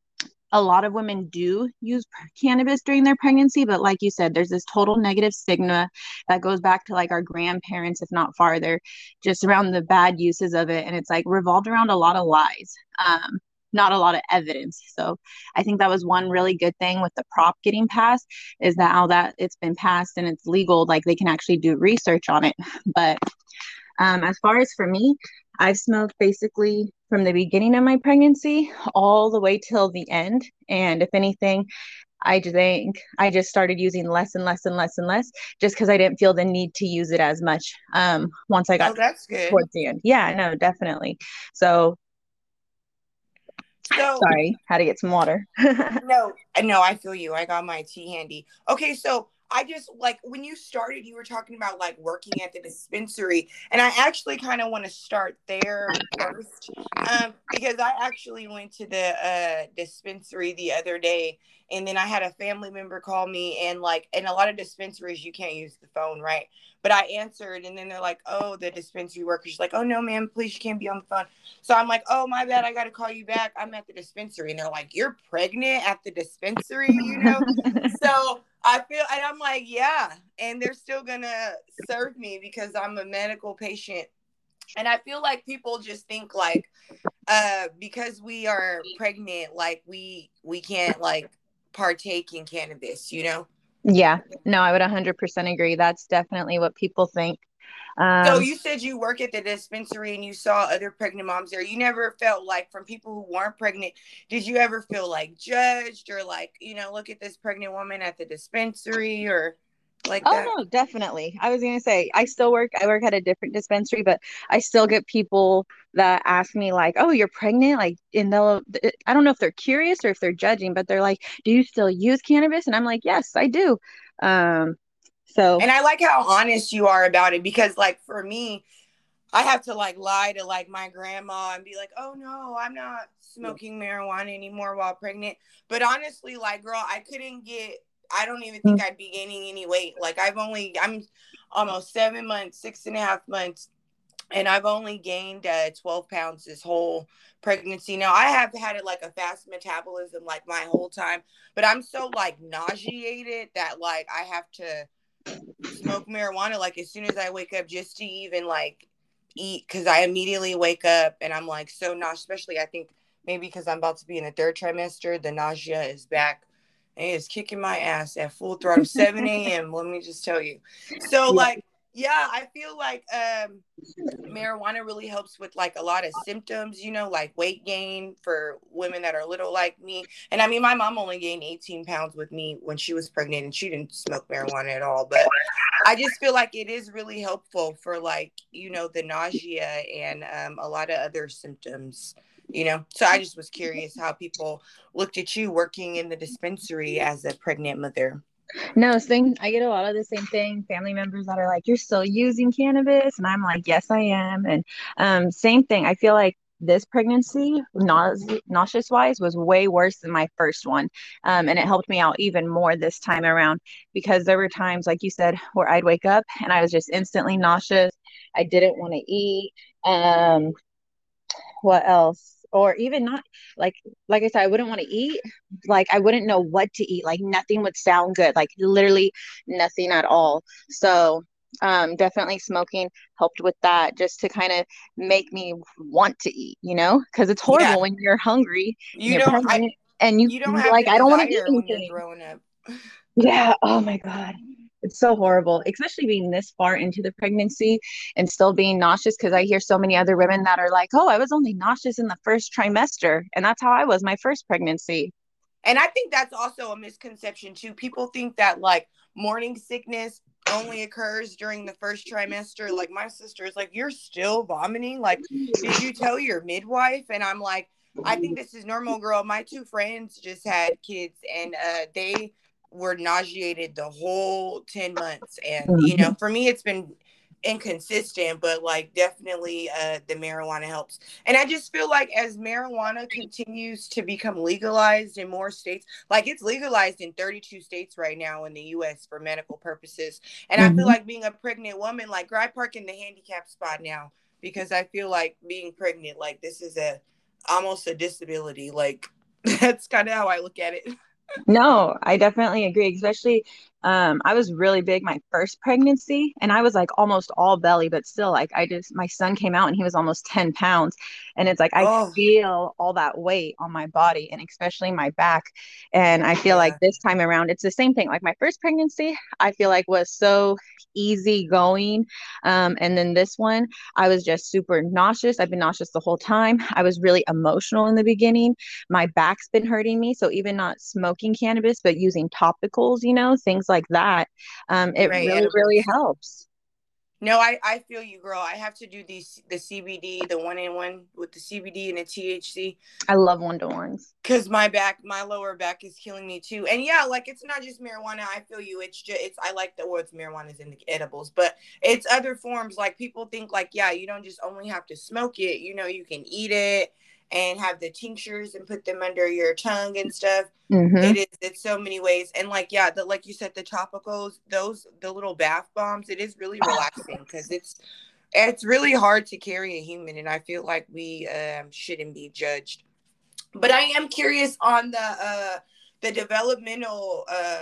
[SPEAKER 3] a lot of women do use cannabis during their pregnancy, but like you said, there's this total negative stigma that goes back to like our grandparents, if not farther, just around the bad uses of it. And it's like revolved around a lot of lies, um, not a lot of evidence. So I think that was one really good thing with the prop getting passed, is that now that it's been passed and it's legal, like they can actually do research on it. But um, as far as for me, I've smoked basically from the beginning of my pregnancy all the way till the end. And if anything, I think I just started using less and less and less and less just because I didn't feel the need to use it as much um, once I got
[SPEAKER 2] oh, that's good.
[SPEAKER 3] towards the end. Yeah, no, definitely. So,
[SPEAKER 2] so
[SPEAKER 3] sorry, had to get some water.
[SPEAKER 2] no, no, I feel you. I got my tea handy. Okay, so I just like when you started, you were talking about like working at the dispensary, and I actually kind of want to start there first, um, because I actually went to the uh, dispensary the other day, and then I had a family member call me, and like in a lot of dispensaries, you can't use the phone, right? But I answered, and then they're like, "Oh, the dispensary worker's like, oh no, ma'am, please, you can't be on the phone." So I'm like, "Oh my bad, I got to call you back. I'm at the dispensary," and they're like, "You're pregnant at the dispensary, you know?" So I feel, and I'm like, yeah, and they're still gonna serve me because I'm a medical patient. And I feel like people just think like, uh, because we are pregnant, like we we can't like partake in cannabis, you know?
[SPEAKER 3] Yeah, no, I would one hundred percent agree. That's definitely what people think.
[SPEAKER 2] So
[SPEAKER 3] Um,
[SPEAKER 2] you said you work at the dispensary and you saw other pregnant moms there. You never felt like, from people who weren't pregnant, did you ever feel like judged or like, you know, look at this pregnant woman at the dispensary or like
[SPEAKER 3] oh
[SPEAKER 2] that?
[SPEAKER 3] no, definitely. I was gonna say I still work. I work at a different dispensary, but I still get people that ask me like, "Oh, you're pregnant?" Like, and they'll. I don't know if they're curious or if they're judging, but they're like, "Do you still use cannabis?" And I'm like, "Yes, I do." Um, so
[SPEAKER 2] And I like how honest you are about it because, like, for me, I have to like lie to like my grandma and be like, "Oh no, I'm not smoking marijuana anymore while pregnant." But honestly, like, girl, I couldn't get. I don't even think I'd be gaining any weight. Like, I've only, I'm almost seven months, six and a half months, and I've only gained uh, twelve pounds this whole pregnancy. Now, I have had it like a fast metabolism like my whole time, but I'm so like nauseated that like I have to smoke marijuana like as soon as I wake up just to even like eat, because I immediately wake up and I'm like so nauseous. Especially I think maybe because I'm about to be in the third trimester, the nausea is back and it's kicking my ass at full throttle. seven a.m. Let me just tell you. So
[SPEAKER 3] yeah.
[SPEAKER 2] like, yeah, I feel like um marijuana really helps with like a lot of symptoms, you know, like weight gain for women that are little like me. And I mean, my mom only gained eighteen pounds with me when she was pregnant and she didn't smoke marijuana at all. But I just feel like it is really helpful for like, you know, the nausea and um, a lot of other symptoms, you know. So I just was curious how people looked at you working in the dispensary as a pregnant mother.
[SPEAKER 3] No, same. I get a lot of the same thing. Family members that are like, "You're still using cannabis," and I'm like, "Yes, I am." And um, same thing. I feel like this pregnancy, nause- nauseous wise, was way worse than my first one, um, and it helped me out even more this time around because there were times, like you said, where I'd wake up and I was just instantly nauseous. I didn't want to eat. Um, what else? Or even not like like I said, I wouldn't want to eat. Like I wouldn't know what to eat. Like nothing would sound good. Like literally nothing at all. So um definitely smoking helped with that just to kind of make me want to eat, you know, because it's
[SPEAKER 2] Yeah,
[SPEAKER 3] horrible when you're hungry and
[SPEAKER 2] you
[SPEAKER 3] you're
[SPEAKER 2] don't. I
[SPEAKER 3] pregnant and you
[SPEAKER 2] you don't
[SPEAKER 3] you're
[SPEAKER 2] have
[SPEAKER 3] like,
[SPEAKER 2] the
[SPEAKER 3] I don't want to eat
[SPEAKER 2] desire when you're
[SPEAKER 3] anything.
[SPEAKER 2] throwing up.
[SPEAKER 3] Yeah. Oh my God. It's so horrible, especially being this far into the pregnancy and still being nauseous. Because I hear so many other women that are like, oh, I was only nauseous in the first trimester. And that's how I was my first pregnancy.
[SPEAKER 2] And I think that's also a misconception too. People think that like morning sickness only occurs during the first trimester. Like my sister is like, "You're still vomiting? Like, did you tell your midwife?" And I'm like, "I think this is normal, girl. My two friends just had kids and uh they were nauseated the whole ten months. And you know,
[SPEAKER 3] Mhm.
[SPEAKER 2] for me it's been inconsistent, but like definitely uh the marijuana helps. And I just feel like as marijuana continues to become legalized in more states, like it's legalized in thirty-two states right now in the U S for medical purposes. And I feel
[SPEAKER 3] Mhm.
[SPEAKER 2] like being a pregnant woman, like I park in the handicap spot now because I feel like being pregnant, like this is a almost a disability. Like that's kind of how I look at it.
[SPEAKER 3] No, I definitely agree. Especially, um, I was really big my first pregnancy, and I was like almost all belly, but still, like I just my son came out and he was almost ten pounds, and it's like I
[SPEAKER 2] Oh,
[SPEAKER 3] feel all that weight on my body and especially my back. And I feel like
[SPEAKER 2] yeah.
[SPEAKER 3] this time around, it's the same thing. Like my first pregnancy, I feel like was so easy going, um, and then this one, I was just super nauseous. I've been nauseous the whole time. I was really emotional in the beginning. My back's been hurting me. So even not smoking cannabis, but using topicals, you know, things like that, um, it
[SPEAKER 2] Right,
[SPEAKER 3] really, really
[SPEAKER 2] edibles.
[SPEAKER 3] helps.
[SPEAKER 2] No, I, I feel you, girl. I have to do these the C B D, the one in one with the C B D and the T H C.
[SPEAKER 3] I love one to ones
[SPEAKER 2] because my back, my lower back is killing me too. And yeah, like it's not just marijuana. I feel you. It's just it's I like the well, it's marijuana's in the edibles, but it's other forms. Like people think like yeah, you don't just only have to smoke it. You know, you can eat it and have the tinctures and put them under your tongue and stuff.
[SPEAKER 3] mm-hmm.
[SPEAKER 2] It is it's so many ways. And like yeah, the like you said, the topicals, those the little bath bombs, it is really relaxing because it's it's really hard to carry a human, and I feel like we um, shouldn't be judged. But I am curious on the uh, the developmental. Uh,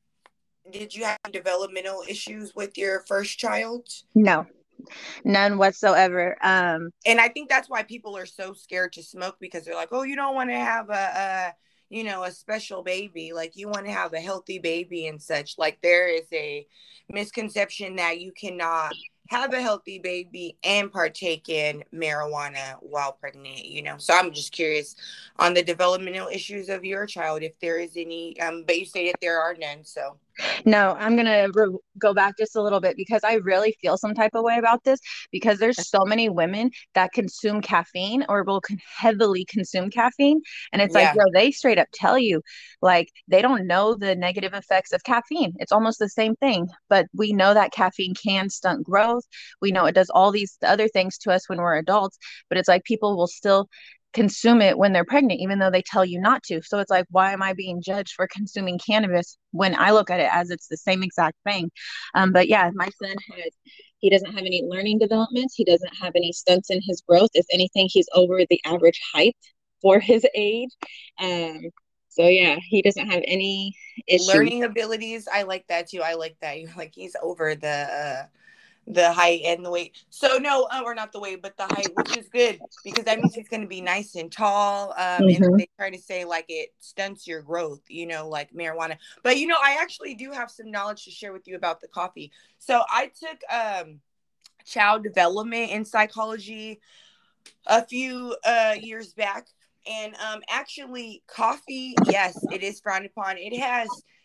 [SPEAKER 2] did you have developmental issues with your first child?
[SPEAKER 3] No, none whatsoever. Um,
[SPEAKER 2] and I think that's why people are so scared to smoke, because they're like, oh, you don't want to have a, a you know, a special baby. Like you want to have a healthy baby and such. Like there is a misconception that you cannot have a healthy baby and partake in marijuana while pregnant, you know. So I'm just curious on the developmental issues of your child, if there is any, um, but you say that there are none, so.
[SPEAKER 3] No, I'm going to re- go back just a little bit because I really feel some type of way about this, because there's so many women that consume caffeine or will con- heavily consume caffeine. And it's
[SPEAKER 2] Yeah.
[SPEAKER 3] like, bro, they straight up tell you, like, they don't know the negative effects of caffeine. It's almost the same thing, but we know that caffeine can stunt growth. We know it does all these other things to us when we're adults, but it's like people will still consume it when they're pregnant, even though they tell you not to. So it's like, why am I being judged for consuming cannabis when I look at it as it's the same exact thing? Um, but yeah, my son has, he doesn't have any learning developments. He doesn't have any stunts in his growth. If anything, he's over the average height for his age. Um, so yeah, he doesn't have any issues.
[SPEAKER 2] Learning abilities, I like that too. I like that. You're like, he's over the uh the height and the weight. So no, uh, or not the weight, but the height, which is good because that means he's going to be nice and tall. Um,
[SPEAKER 3] mm-hmm.
[SPEAKER 2] And they try to say like it stunts your growth, you know, like marijuana. But you know, I actually do have some knowledge to share with you about the coffee. So I took um, child development in psychology a few uh, years back, and um, actually, coffee, yes, it is frowned upon. It has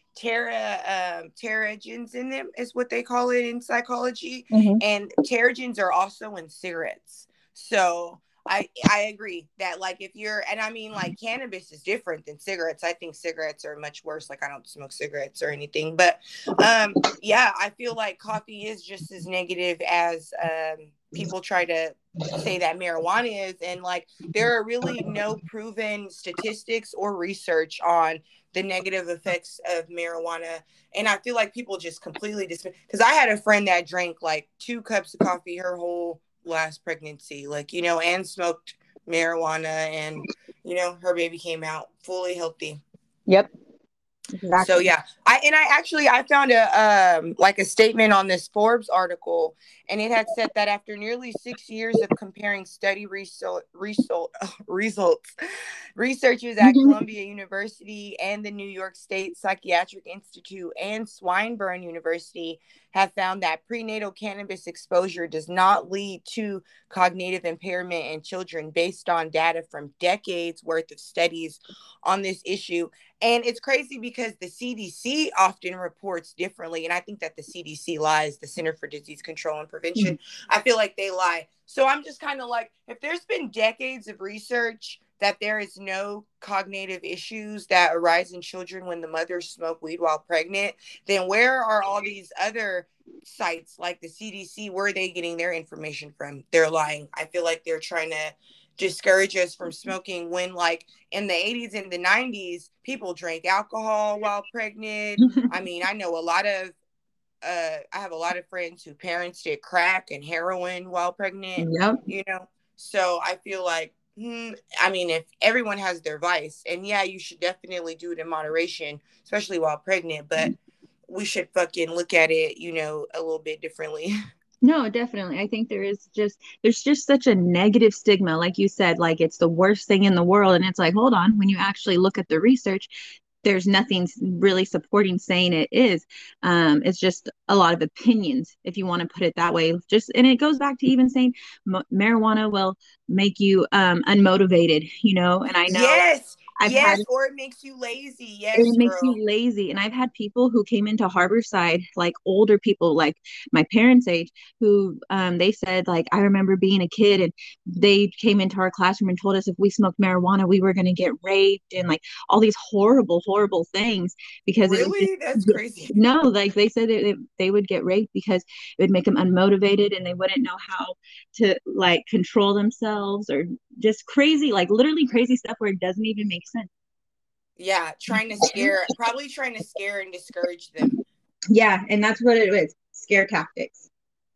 [SPEAKER 2] Tera, um, pterogens in them is what they call it in psychology.
[SPEAKER 3] Mm-hmm.
[SPEAKER 2] And pterogens are also in cigarettes. So I I agree that like if you're, and I mean like cannabis is different than cigarettes. I think cigarettes are much worse. Like I don't smoke cigarettes or anything, but um, yeah, I feel like coffee is just as negative as um, people try to say that marijuana is. And like there are really no proven statistics or research on the negative effects of marijuana. And I feel like people just completely dismiss, because I had a friend that drank like two cups of coffee her whole last pregnancy, like, you know, and smoked marijuana, and, you know, her baby came out fully healthy.
[SPEAKER 3] Yep. Exactly.
[SPEAKER 2] So yeah, I and I actually I found a um like a statement on this Forbes article, and it had said that after nearly six years of comparing study result, result results, researchers at Columbia University and the New York State Psychiatric Institute and Swinburne University have found that prenatal cannabis exposure does not lead to cognitive impairment in children based on data from decades worth of studies on this issue. And it's crazy because the C D C often reports differently. And I think that the C D C lies, the Center for Disease Control and Prevention. Mm-hmm. I feel like they lie. So I'm just kind of like, if there's been decades of research that there is no cognitive issues that arise in children when the mothers smoke weed while pregnant, then where are all these other sites like the C D C? Where are they getting their information from? They're lying. I feel like they're trying to discourage us from smoking when, like, in the eighties and the nineties, people drank alcohol while pregnant. I mean, I know a lot of uh I have a lot of friends whose parents did crack and heroin while pregnant.
[SPEAKER 3] Yep.
[SPEAKER 2] You know, so I feel like hmm, I mean, if everyone has their vice, and yeah, you should definitely do it in moderation, especially while pregnant, but we should fucking look at it, you know, a little bit differently.
[SPEAKER 3] No, definitely. I think there is just, there's just such a negative stigma. Like you said, like it's the worst thing in the world. And it's like, hold on, when you actually look at the research, there's nothing really supporting saying it is. Um, it's just a lot of opinions, if you want to put it that way. Just, and it goes back to even saying ma- marijuana will make you um, unmotivated, you know, and I know.
[SPEAKER 2] Yes.
[SPEAKER 3] I've had
[SPEAKER 2] Yes, or it makes you lazy.
[SPEAKER 3] and
[SPEAKER 2] Yes,
[SPEAKER 3] it makes
[SPEAKER 2] girl.
[SPEAKER 3] you lazy. And I've had people who came into Harborside, like older people, like my parents' age, who um, they said, like, I remember being a kid and they came into our classroom and told us if we smoked marijuana, we were going to get raped and like all these horrible, horrible things because it would just,
[SPEAKER 2] Really? That's crazy.
[SPEAKER 3] no, like they said that it, they would get raped because it would make them unmotivated and they wouldn't know how to like control themselves or just crazy, like literally crazy stuff where it doesn't even make sense.
[SPEAKER 2] Yeah, trying to scare, probably trying to scare and discourage them.
[SPEAKER 3] Yeah, and that's what it is. Scare tactics.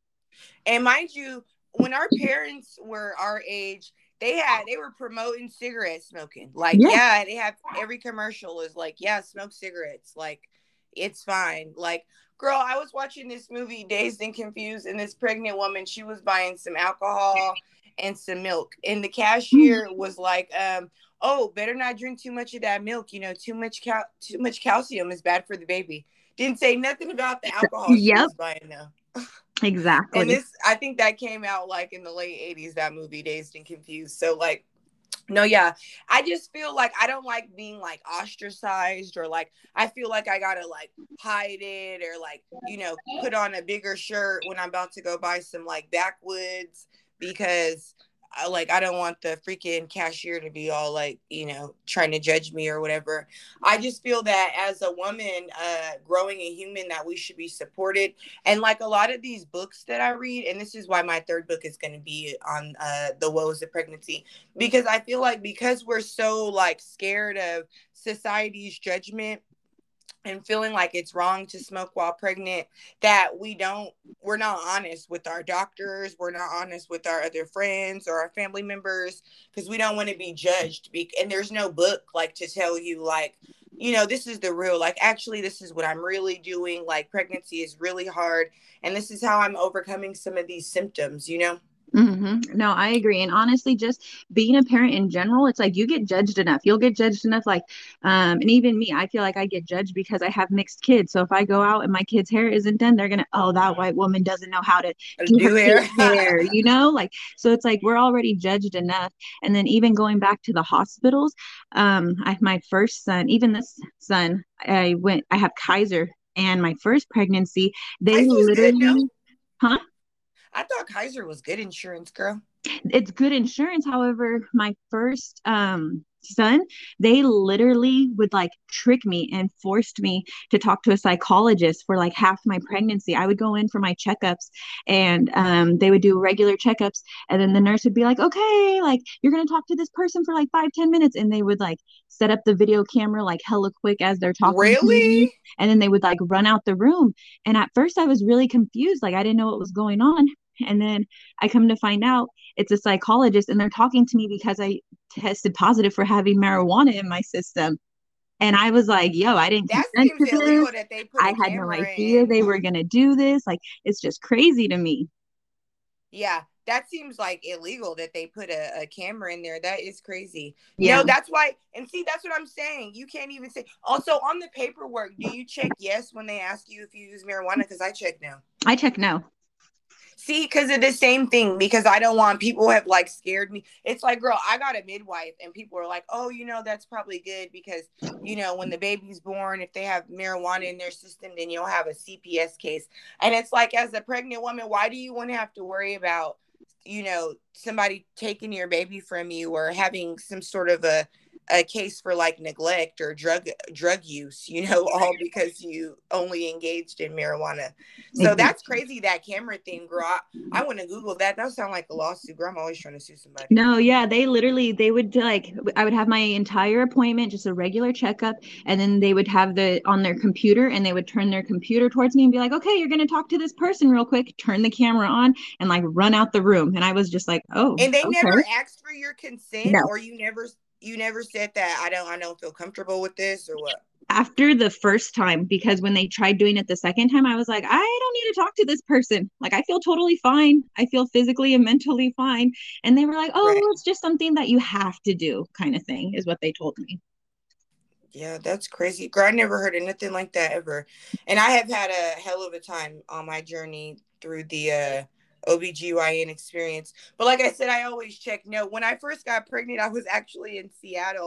[SPEAKER 2] And mind you, when our parents were our age, they had they were promoting cigarette smoking. Like,
[SPEAKER 3] Yeah.
[SPEAKER 2] yeah, they have every commercial is like, yeah, smoke cigarettes. Like, it's fine. Like, girl, I was watching this movie, Dazed and Confused, and this pregnant woman, she was buying some alcohol and some milk. And the cashier was like, um, oh, better not drink too much of that milk. You know, too much cal- too much calcium is bad for the baby. Didn't say nothing about the alcohol she
[SPEAKER 3] Yep,
[SPEAKER 2] was buying though. And
[SPEAKER 3] exactly.
[SPEAKER 2] this, I think that came out like in the late eighties, that movie, Dazed and Confused. So, like, no, yeah. I just feel like I don't like being like ostracized or like I feel like I gotta like hide it or like, you know, put on a bigger shirt when I'm about to go buy some like backwoods because I, like I don't want the freaking cashier to be all like, you know, trying to judge me or whatever. I just feel that as a woman, uh, growing a human, that we should be supported. And like a lot of these books that I read, and this is why my third book is going to be on uh, the woes of pregnancy, because I feel like because we're so like scared of society's judgment and feeling like it's wrong to smoke while pregnant, that we don't we're not honest with our doctors, we're not honest with our other friends or our family members because we don't want to be judged. And there's no book like to tell you like, you know, this is the real, like, actually this is what I'm really doing, like pregnancy is really hard and this is how I'm overcoming some of these symptoms, you know.
[SPEAKER 3] Mm-hmm. No, I agree. And honestly, just being a parent in general, it's like you get judged enough. You'll get judged enough. Like, um, and even me, I feel like I get judged because I have mixed kids. So if I go out and my kid's hair isn't done, they're gonna, oh, that white woman doesn't know how to do her
[SPEAKER 2] Do
[SPEAKER 3] kid's
[SPEAKER 2] hair.
[SPEAKER 3] hair, you know? Like, so it's like we're already judged enough. And then even going back to the hospitals, um, I my first son, even this son, I went, I have Kaiser, and my first pregnancy, they
[SPEAKER 2] Kaiser's good, no?
[SPEAKER 3] literally, huh?
[SPEAKER 2] I thought Kaiser was good insurance, girl.
[SPEAKER 3] It's good insurance. However, my first um son, they literally would like trick me and forced me to talk to a psychologist for like half my pregnancy. I would go in for my checkups and um they would do regular checkups and then the nurse would be like, okay, like you're gonna talk to this person for like five, ten minutes. And they would like set up the video camera like hella quick as they're talking to me.
[SPEAKER 2] Really?
[SPEAKER 3] And then they would like run out the room. And at first I was really confused, like I didn't know what was going on. And then I come to find out it's a psychologist and they're talking to me because I tested positive for having marijuana in my system. And I was like, yo, I didn't
[SPEAKER 2] That
[SPEAKER 3] consent
[SPEAKER 2] seems
[SPEAKER 3] to
[SPEAKER 2] illegal
[SPEAKER 3] this.
[SPEAKER 2] that they put
[SPEAKER 3] I
[SPEAKER 2] a
[SPEAKER 3] had no
[SPEAKER 2] camera
[SPEAKER 3] idea
[SPEAKER 2] in.
[SPEAKER 3] they were going to do this. Like, it's just crazy to me.
[SPEAKER 2] Yeah, that seems like illegal that they put a, a camera in there. That is crazy.
[SPEAKER 3] Yeah,
[SPEAKER 2] No, that's why. And see, that's what I'm saying. You can't even say. Also, on the paperwork, do you check yes when they ask you if you use marijuana? Because I check no.
[SPEAKER 3] I check no.
[SPEAKER 2] See, because of the same thing, because I don't want people who have like scared me. It's like, girl, I got a midwife, and people are like, oh, you know, that's probably good because, you know, when the baby's born, if they have marijuana in their system, then you'll have a C P S case. And it's like, as a pregnant woman, why do you want to have to worry about, you know, somebody taking your baby from you or having some sort of a a case for like neglect or drug drug use, you know, all because you only engaged in marijuana. So
[SPEAKER 3] Exactly.
[SPEAKER 2] that's crazy, that camera thing, girl. I, I want to Google that. That sounds like a lawsuit, girl. I'm always trying to sue somebody.
[SPEAKER 3] No, yeah, they literally they would like I would have my entire appointment, just a regular checkup, and then they would have the on their computer and they would turn their computer towards me and be like, "Okay, you're going to talk to this person real quick." Turn the camera on and like run out the room. And I was just like, "Oh,
[SPEAKER 2] And they never
[SPEAKER 3] okay."
[SPEAKER 2] asked for your consent,
[SPEAKER 3] No.
[SPEAKER 2] or you never you never said that I don't I don't feel comfortable with this or what?
[SPEAKER 3] After the first time, because when they tried doing it the second time, I was like, I don't need to talk to this person. Like, I feel totally fine. I feel physically and mentally fine. And they were like, oh,
[SPEAKER 2] Right.
[SPEAKER 3] well, it's just something that you have to do, kind of thing, is what they told me.
[SPEAKER 2] Yeah, that's crazy. Girl, I never heard of nothing like that ever. And I have had a hell of a time on my journey through the uh, O B G Y N experience. But like I said, I always check no. When I first got pregnant, I was actually in Seattle.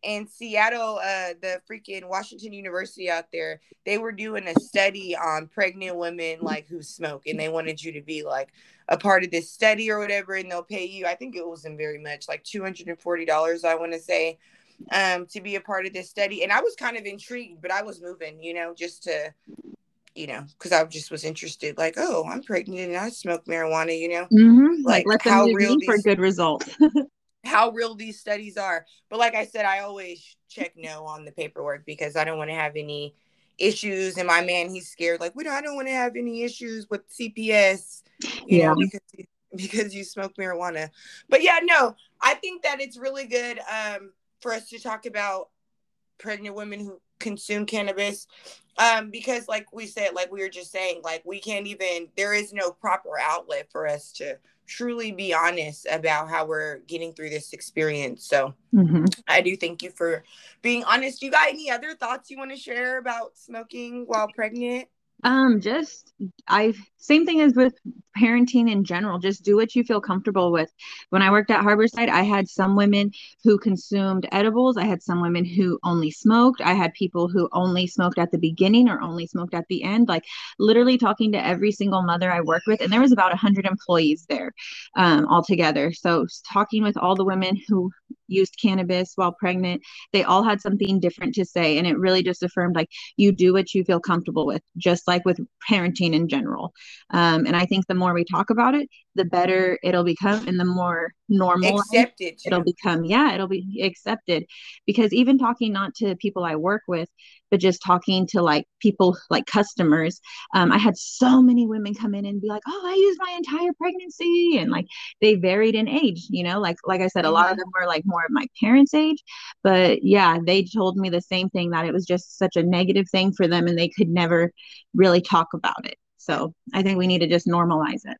[SPEAKER 2] in Seattle, uh, the freaking Washington University out there, they were doing a study on pregnant women like who smoke, and they wanted you to be like a part of this study or whatever, and they'll pay you. I think it wasn't very much, like two hundred forty dollars, I want to say, um, to be a part of this study. And I was kind of intrigued, but I was moving, you know, just to, you know, because I just was interested, like, oh, I'm pregnant and I smoke marijuana, you know,
[SPEAKER 3] mm-hmm.
[SPEAKER 2] like,
[SPEAKER 3] like let them
[SPEAKER 2] how real
[SPEAKER 3] these for good results.
[SPEAKER 2] how real these studies are. But like I said, I always check no on the paperwork because I don't want to have any issues. And my man, he's scared, like, we don't, I don't want to have any issues with C P S, you
[SPEAKER 3] yeah.
[SPEAKER 2] know, because because you smoke marijuana. But yeah, no, I think that it's really good um, for us to talk about pregnant women who consume cannabis, um, because like we said, like we were just saying, like we can't even, there is no proper outlet for us to truly be honest about how we're getting through this experience. So
[SPEAKER 3] mm-hmm.
[SPEAKER 2] I do thank you for being honest. You got any other thoughts you want to share about smoking while pregnant?
[SPEAKER 3] Um, just I same thing as with parenting in general. Just do what you feel comfortable with. When I worked at Harborside, I had some women who consumed edibles. I had some women who only smoked. I had people who only smoked at the beginning or only smoked at the end. Like literally talking to every single mother I worked with, and there was about a hundred employees there, um, altogether. So talking with all the women who used cannabis while pregnant, they all had something different to say, and it really just affirmed like you do what you feel comfortable with, just like with parenting in general. Um, and I think the more we talk about it, the better it'll become, and the more normal
[SPEAKER 2] accepted
[SPEAKER 3] it'll become. Yeah, it'll be accepted. Because even talking not to people I work with, but just talking to like people like customers, um, I had so many women come in and be like, oh, I used my entire pregnancy, and like they varied in age, you know, like like I said, mm-hmm. a lot of them were like more of my parents' age, but yeah, they told me the same thing, that it was just such a negative thing for them and they could never really talk about it. So I think we need to just normalize it.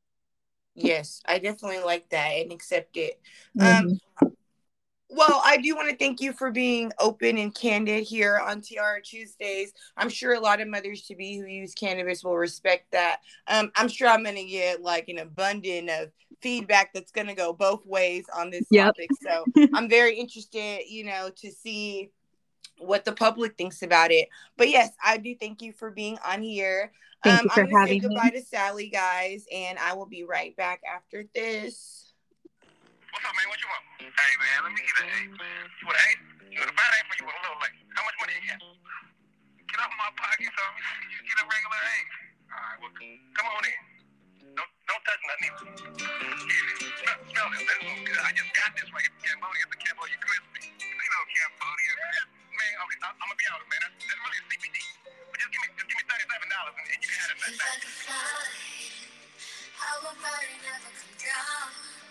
[SPEAKER 2] Yes, I definitely like that and accept it. Mm-hmm. Um, well, I do want to thank you for being open and candid here on Tiara Tuesdays. I'm sure a lot of mothers-to-be who use cannabis will respect that. Um, I'm sure I'm going to get like an abundance of feedback that's going to go both ways on this yep. topic. So I'm very interested, you know, to see what the public thinks about it. But yes, I do thank you for being on here.
[SPEAKER 3] Thank
[SPEAKER 2] um,
[SPEAKER 3] you for
[SPEAKER 2] I'm going to say
[SPEAKER 3] having
[SPEAKER 2] goodbye
[SPEAKER 3] me.
[SPEAKER 2] to Sally, guys, and I will be right back after this.
[SPEAKER 1] What's up, man? What you want? Hey, man, let me get an eight, man. You want an eight? You want a fat eight for you with a little late? How much money you got? Get out of my pocket, so you get a regular eight. All right, well, come on in. Don't don't touch nothing either. Smell, smell this. That's so good. I just got this right here from Cambodia. It's a Cambodia crispy. You know Cambodia. Man, okay, I, I'm gonna be out, man. That's, that's really a C B D. But just give me just give me thirty-seven dollars and, and you can have it back. Like a fly, how a body never come down.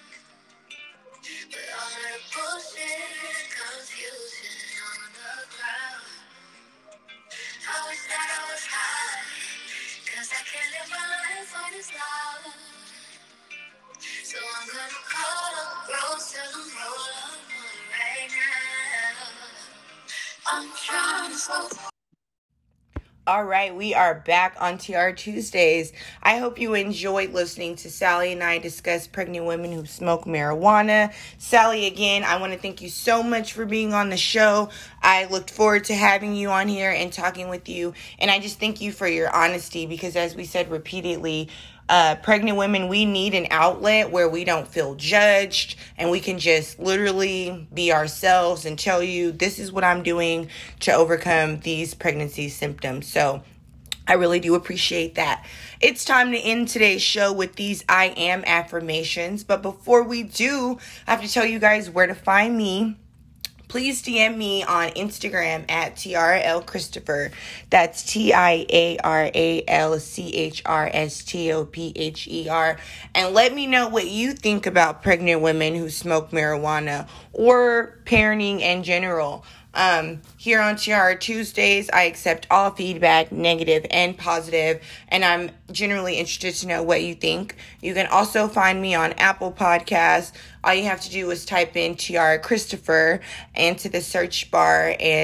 [SPEAKER 1] With all that bullshit, confusion on the ground. I wish that I was high, cause I can't live my life on this loud. So I'm gonna call up Rose, tell them roll up right now. I'm trying to slow.
[SPEAKER 2] All right, we are back on T R Tuesdays. I hope you enjoyed listening to Sally and I discuss pregnant women who smoke marijuana. Sally, again, I want to thank you so much for being on the show. I looked forward to having you on here and talking with you. And I just thank you for your honesty because, as we said repeatedly, Uh, pregnant women, we need an outlet where we don't feel judged and we can just literally be ourselves and tell you this is what I'm doing to overcome these pregnancy symptoms. So I really do appreciate that. It's time to end today's show with these I am affirmations. But before we do, I have to tell you guys where to find me. Please D M me on Instagram at Tiara L. Christopher. That's T I A R A L C H R S T O P H E R. And let me know what you think about pregnant women who smoke marijuana or parenting in general. Um, here on Tiara Tuesdays, I accept all feedback, negative and positive, and I'm generally interested to know what you think. You can also find me on Apple Podcasts. All you have to do is type in Tiara Christopher into the search bar and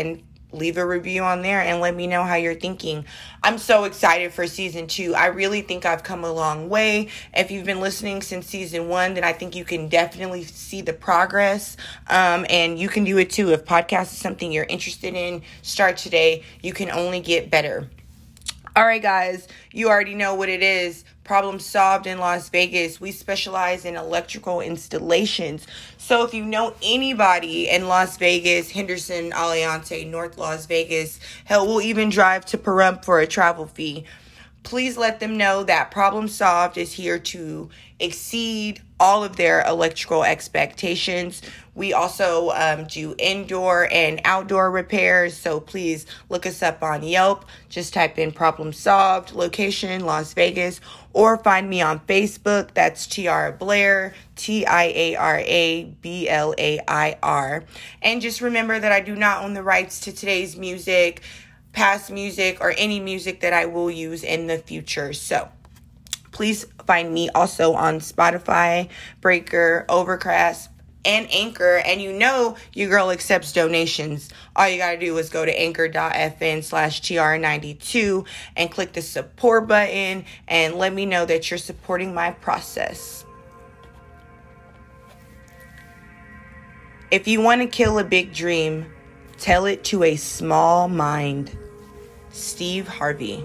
[SPEAKER 2] leave a review on there and let me know how you're thinking. I'm so excited for season two. I really think I've come a long way. If you've been listening since season one, then I think you can definitely see the progress. Um, and you can do it too. If podcast is something you're interested in, start today. You can only get better. All right, guys, you already know what it is. Problem solved in Las Vegas. We specialize in electrical installations. So if you know anybody in Las Vegas, Henderson, Aliante, North Las Vegas, hell, we'll even drive to Pahrump for a travel fee. Please let them know that Problem Solved is here to exceed all of their electrical expectations. We also um, do indoor and outdoor repairs, so please look us up on Yelp. Just type in Problem Solved, location Las Vegas, or find me on Facebook. That's Tiara Blair, T I A R A B L A I R. And just remember that I do not own the rights to today's music, past music, or any music that I will use in the future. So please find me also on Spotify, Breaker, Overcast, and Anchor. And you know your girl accepts donations. All you gotta do is go to anchor.fn slash TR92 and click the support button and let me know that you're supporting my process. If you want to kill a big dream, tell it to a small mind. Steve Harvey.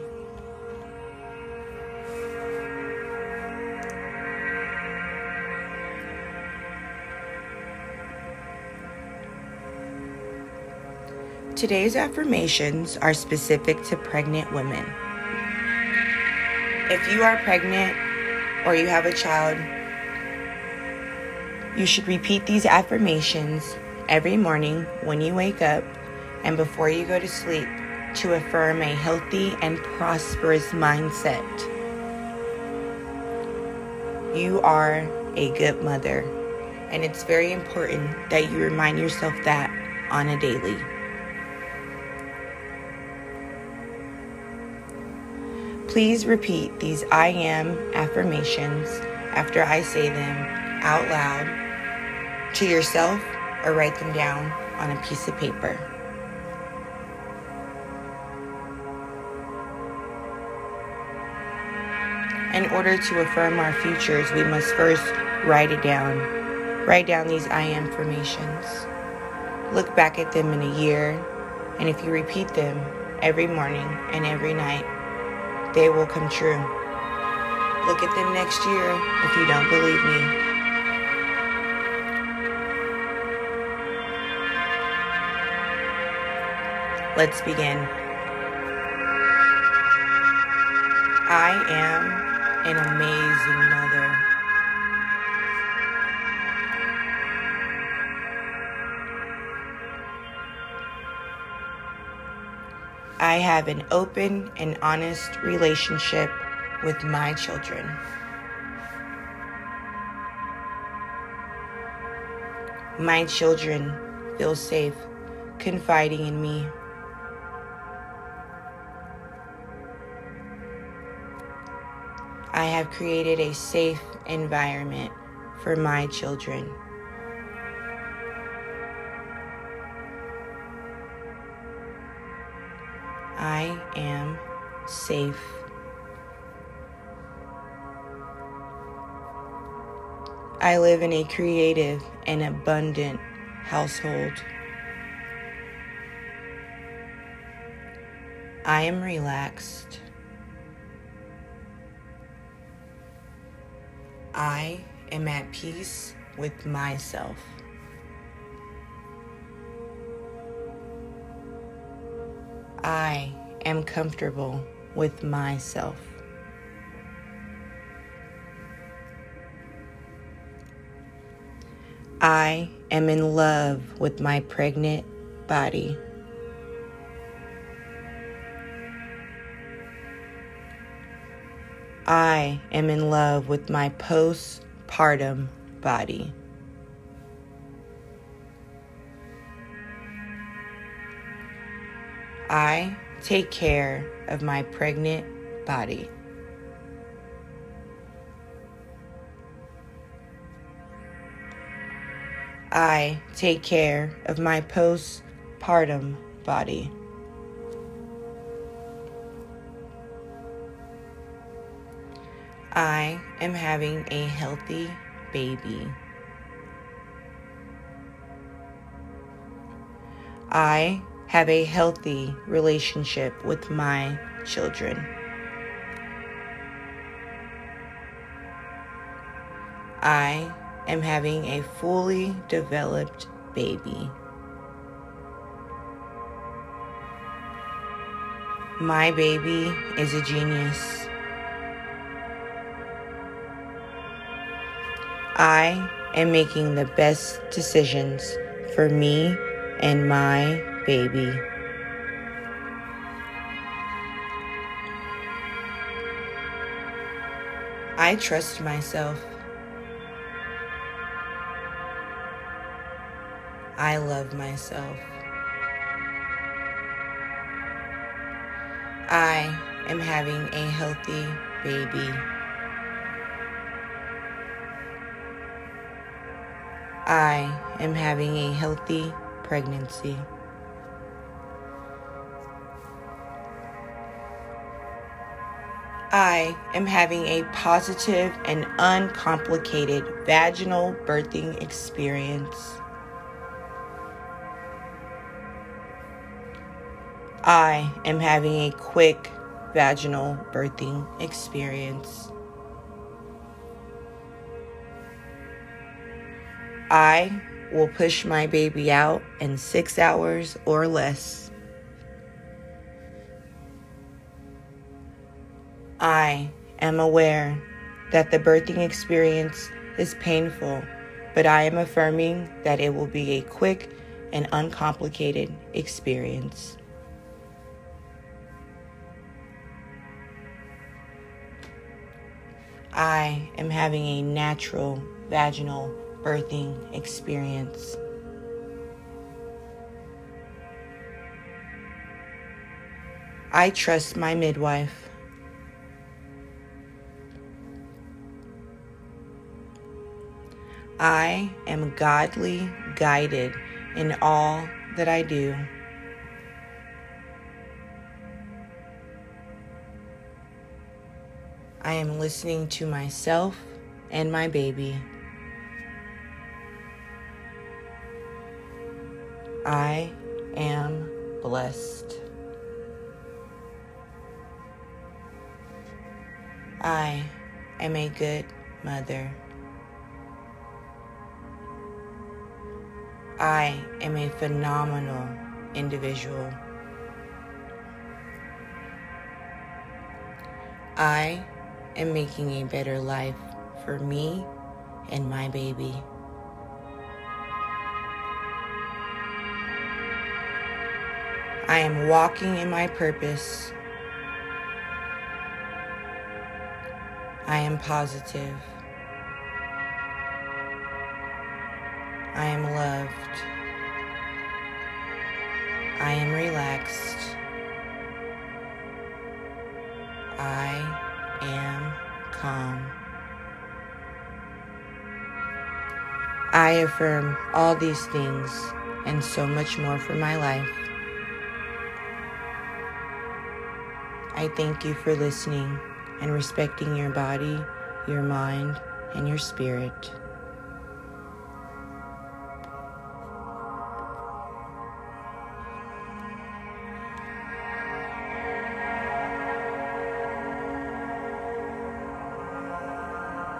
[SPEAKER 2] Today's affirmations are specific to pregnant women. If you are pregnant or you have a child, you should repeat these affirmations every morning when you wake up and before you go to sleep to affirm a healthy and prosperous mindset. You are a good mother, and it's very important that you remind yourself that on a daily. Please repeat these I am affirmations after I say them out loud to yourself or write them down on a piece of paper. In order to affirm our futures, we must first write it down. Write down these I am affirmations. Look back at them in a year, and if you repeat them every morning and every night, they will come true. Look at them next year if you don't believe me. Let's begin. I am an amazing mother. I have an open and honest relationship with my children. My children feel safe confiding in me. I have created a safe environment for my children. I am safe. I live in a creative and abundant household. I am relaxed. I am at peace with myself. I am comfortable with myself. I am in love with my pregnant body. I am in love with my postpartum body. I take care of my pregnant body. I take care of my postpartum body. I am having a healthy baby. I have a healthy relationship with my children. I am having a fully developed baby. My baby is a genius. I am making the best decisions for me and my baby. I trust myself. I love myself. I am having a healthy baby. I am having a healthy pregnancy. I am having a positive and uncomplicated vaginal birthing experience. I am having a quick vaginal birthing experience. I will push my baby out in six hours or less. I am aware that the birthing experience is painful, but I am affirming that it will be a quick and uncomplicated experience. I am having a natural vaginal birthing experience. I trust my midwife. I am godly guided in all that I do. I am listening to myself and my baby. I am blessed. I am a good mother. I am a phenomenal individual. I am making a better life for me and my baby. I am walking in my purpose. I am positive. I am loved. I am relaxed. I am calm. I affirm all these things and so much more for my life. I thank you for listening and respecting your body, your mind, and your spirit.